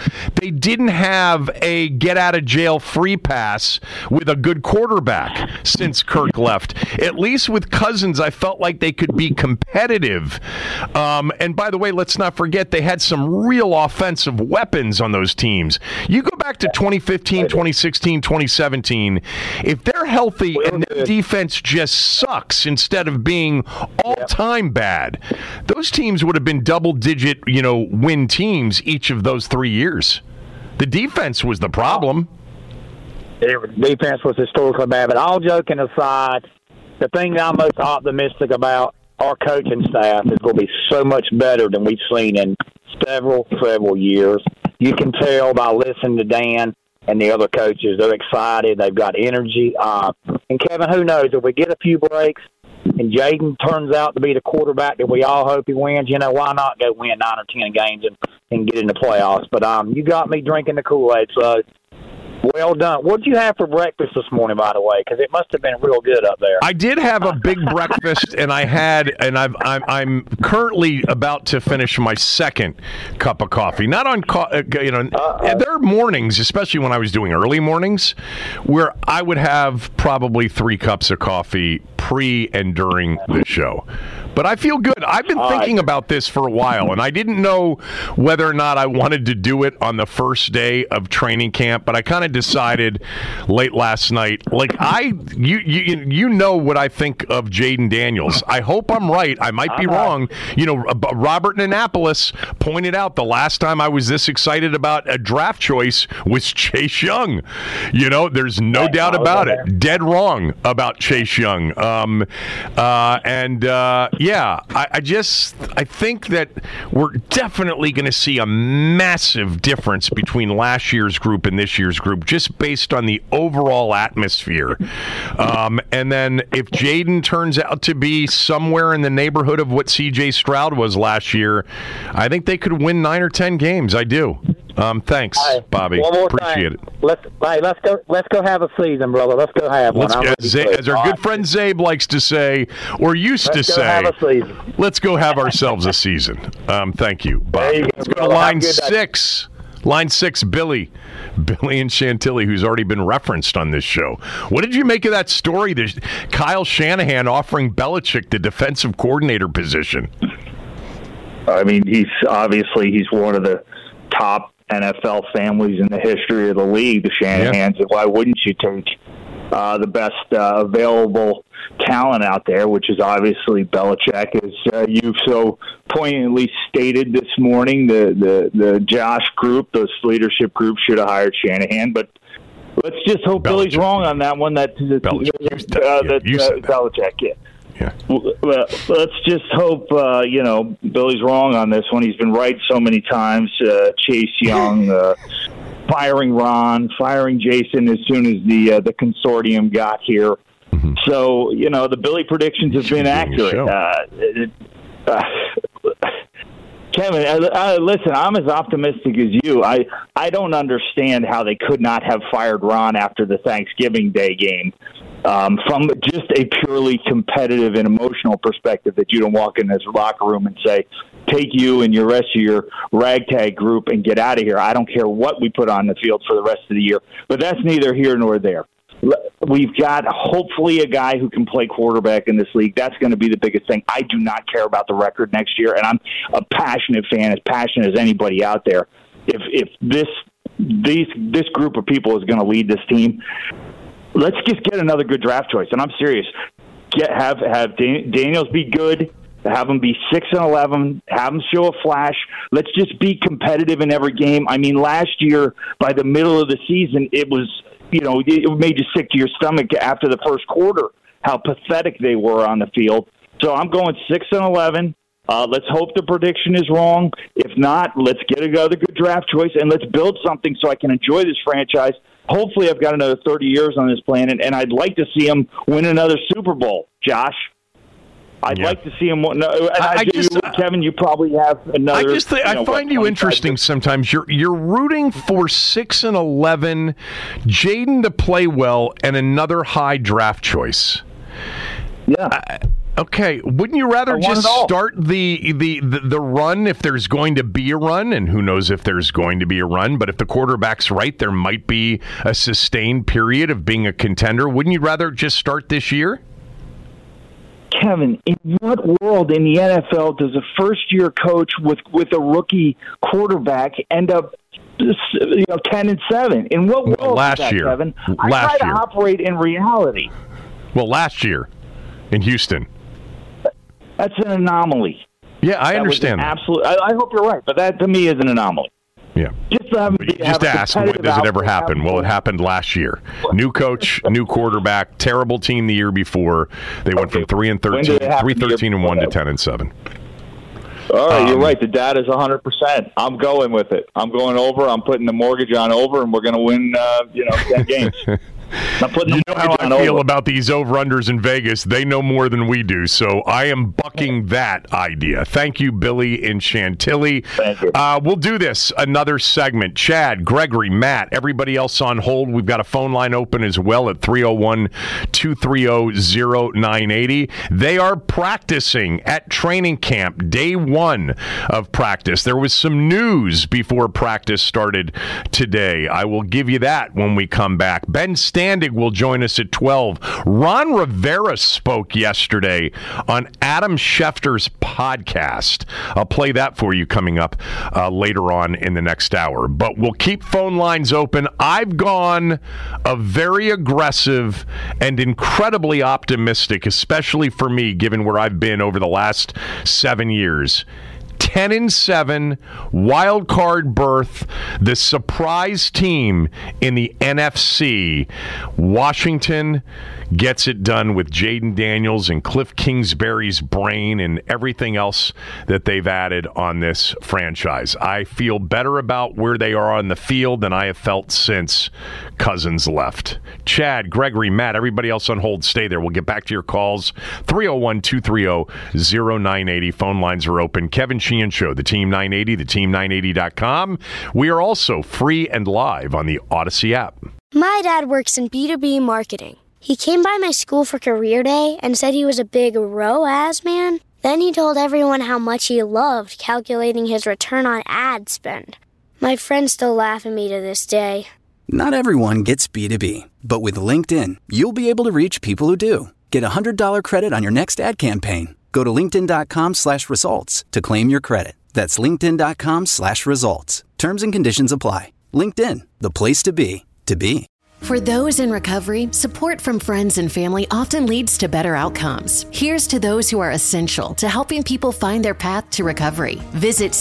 a get out of jail free pass with a good quarterback since Kirk left. At least with Cousins, I felt like they could be competitive. And by the way, let's not forget they had some real offensive weapons on those teams. You go back to 2015, 2016, 2017, if they're healthy and their defense just sucks instead of being all-time bad, those teams would have been double-digit, win teams each of those 3 years. The defense was the problem. Defense was historically bad, but all joking aside, the thing that I'm most optimistic about our coaching staff is going to be so much better than we've seen in several years. You can tell by listening to Dan and the other coaches. They're excited. They've got energy. And Kevin, who knows, if we get a few breaks and Jaden turns out to be the quarterback that we all hope he wins, why not go win 9 or 10 games and get in the playoffs? But you got me drinking the Kool-Aid, so Well done. What did you have for breakfast this morning, by the way? Because it must have been real good up there. I did have a big breakfast, and I'm currently about to finish my second cup of coffee. Not on, there are mornings, especially when I was doing early mornings, where I would have probably 3 cups of coffee pre and during the show. But I feel good. I've been thinking about this for a while, and I didn't know whether or not I wanted to do it on the first day of training camp, but I kind of decided late last night, like you know what I think of Jayden Daniels. I hope I'm right. I might be wrong. Robert in Annapolis pointed out the last time I was this excited about a draft choice was Chase Young. There's no doubt about it. Dead wrong about Chase Young. I think that we're definitely going to see a massive difference between last year's group and this year's group, just based on the overall atmosphere. And then if Jayden turns out to be somewhere in the neighborhood of what C.J. Stroud was last year, I think they could win 9 or 10 games. I do. Thanks, Bobby. One more Appreciate thing. Let's go have a season, brother. Let's go have one. As our good friend Zabe likes to say, or used to say, let's go have ourselves a season. Thank you, Bobby. Let's go to line 6. Line 6, Billy and Chantilly, who's already been referenced on this show. What did you make of that story? There's Kyle Shanahan offering Belichick the defensive coordinator position. I mean, he's one of the top NFL families in the history of the league, the Shanahans. Yeah. Why wouldn't you take the best available talent out there, which is obviously Belichick, as you've so poignantly stated this morning. The Josh group, those leadership groups, should have hired Shanahan, but let's just hope Billy's wrong on that one. Belichick, yeah. Yeah. Well, let's just hope, Billy's wrong on this one. He's been right so many times. Chase Young, firing Ron, firing Jason as soon as the consortium got here. Mm-hmm. So, the Billy predictions have been accurate. Kevin, listen, I'm as optimistic as you. I don't understand how they could not have fired Ron after the Thanksgiving Day game. From just a purely competitive and emotional perspective, that you don't walk in this locker room and say, take you and your rest of your ragtag group and get out of here. I don't care what we put on the field for the rest of the year. But that's neither here nor there. We've got hopefully a guy who can play quarterback in this league. That's going to be the biggest thing. I do not care about the record next year, and I'm a passionate fan, as passionate as anybody out there. If this group of people is going to lead this team, let's just get another good draft choice. And I'm serious. Have Daniels be good. Have him be 6-11. Have him show a flash. Let's just be competitive in every game. I mean, last year, by the middle of the season, it was, it made you sick to your stomach after the first quarter, how pathetic they were on the field. So I'm going 6-11. Let's hope the prediction is wrong. If not, let's get another good draft choice, and let's build something so I can enjoy this franchise. Hopefully I've got another 30 years on this planet, and I'd like to see him win another Super Bowl, Josh. I'd like to see him win. Kevin, you probably have another. I find you interesting sometimes. You're rooting for 6-11, Jayden to play well, and another high draft choice. Yeah. Okay, wouldn't you rather just start the run if there's going to be a run, and who knows if there's going to be a run, but if the quarterback's right, there might be a sustained period of being a contender. Wouldn't you rather just start this year? Kevin, in what world in the NFL does a first-year coach with a rookie quarterback end up 10-7? In what world last is that, year, Kevin? I try to operate in reality. Well, last year in Houston. That's an anomaly. Yeah, I understand. Absolutely. I hope you're right, but that to me is an anomaly. Yeah. Just ask, when does it ever happen? Well, it happened last year. New coach, new quarterback, terrible team the year before. They went from 3-13 to 10-7. All right, you're right. The data's 100%. I'm going with it. I'm going over. I'm putting the mortgage on over, and we're going to win, 10 games. You know how I feel about these over-unders in Vegas. They know more than we do, so I am bucking that idea. Thank you, Billy in Chantilly. Thank you. We'll do this, another segment. Chad, Gregory, Matt, everybody else on hold. We've got a phone line open as well at 301-230-0980. They are practicing at training camp, day one of practice. There was some news before practice started today. I will give you that when we come back. Ben Standig will join us at 12. Ron Rivera spoke yesterday on Adam Schefter's podcast. I'll play that for you coming up later on in the next hour. But we'll keep phone lines open. I've gone a very aggressive and incredibly optimistic, especially for me, given where I've been over the last 7 years. 10-7, wild card berth, the surprise team in the NFC. Washington gets it done with Jaden Daniels and Cliff Kingsbury's brain and everything else that they've added on this franchise. I feel better about where they are on the field than I have felt since Cousins left. Chad, Gregory, Matt, everybody else on hold, stay there. We'll get back to your calls. 301-230-0980. Phone lines are open. Kevin Sheehan Show, the Team 980, theteam980.com. We are also free and live on the Odyssey app. My dad works in B2B marketing. He came by my school for career day and said he was a big ROAS man. Then he told everyone how much he loved calculating his return on ad spend. My friends still laugh at me to this day. Not everyone gets B2B, but with LinkedIn, you'll be able to reach people who do. Get a $100 credit on your next ad campaign. Go to linkedin.com/results to claim your credit. That's linkedin.com/results. Terms and conditions apply. LinkedIn, the place to be, to be. For those in recovery, support from friends and family often leads to better outcomes. Here's to those who are essential to helping people find their path to recovery. Visit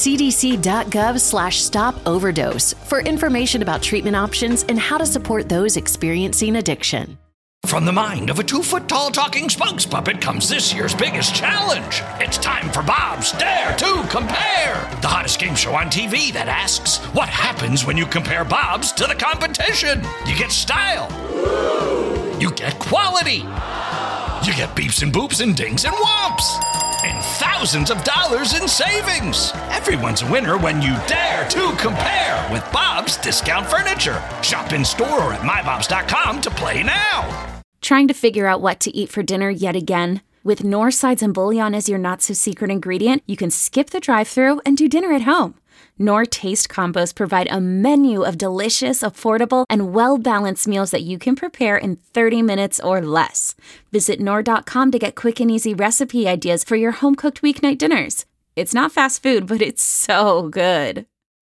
cdc.gov/stop-overdose for information about treatment options and how to support those experiencing addiction. From the mind of a 2-foot-tall talking spokes puppet comes this year's biggest challenge. It's time for Bob's Dare to Compare, the hottest game show on TV that asks, what happens when you compare Bob's to the competition? You get style. You get quality. You get beeps and boops and dings and whomps. And thousands of dollars in savings. Everyone's a winner when you dare to compare with Bob's Discount Furniture. Shop in store or at mybobs.com to play now. Trying to figure out what to eat for dinner yet again? With Knorr sides and bouillon as your not-so-secret ingredient, you can skip the drive-thru and do dinner at home. Knorr Taste Combos provide a menu of delicious, affordable, and well-balanced meals that you can prepare in 30 minutes or less. Visit Knorr.com to get quick and easy recipe ideas for your home-cooked weeknight dinners. It's not fast food, but it's so good.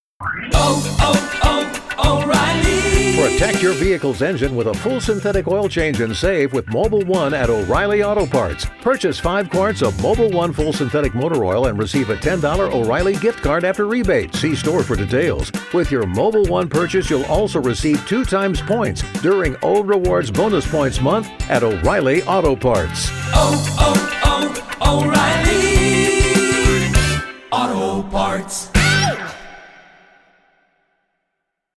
O'Reilly. Protect your vehicle's engine with a full synthetic oil change and save with Mobil 1 at O'Reilly Auto Parts. Purchase 5 quarts of Mobil 1 full synthetic motor oil and receive a $10 O'Reilly gift card after rebate. See store for details. With your Mobil 1 purchase, you'll also receive 2 times points during Old Rewards Bonus Points Month at O'Reilly Auto Parts. O'Reilly Auto Parts.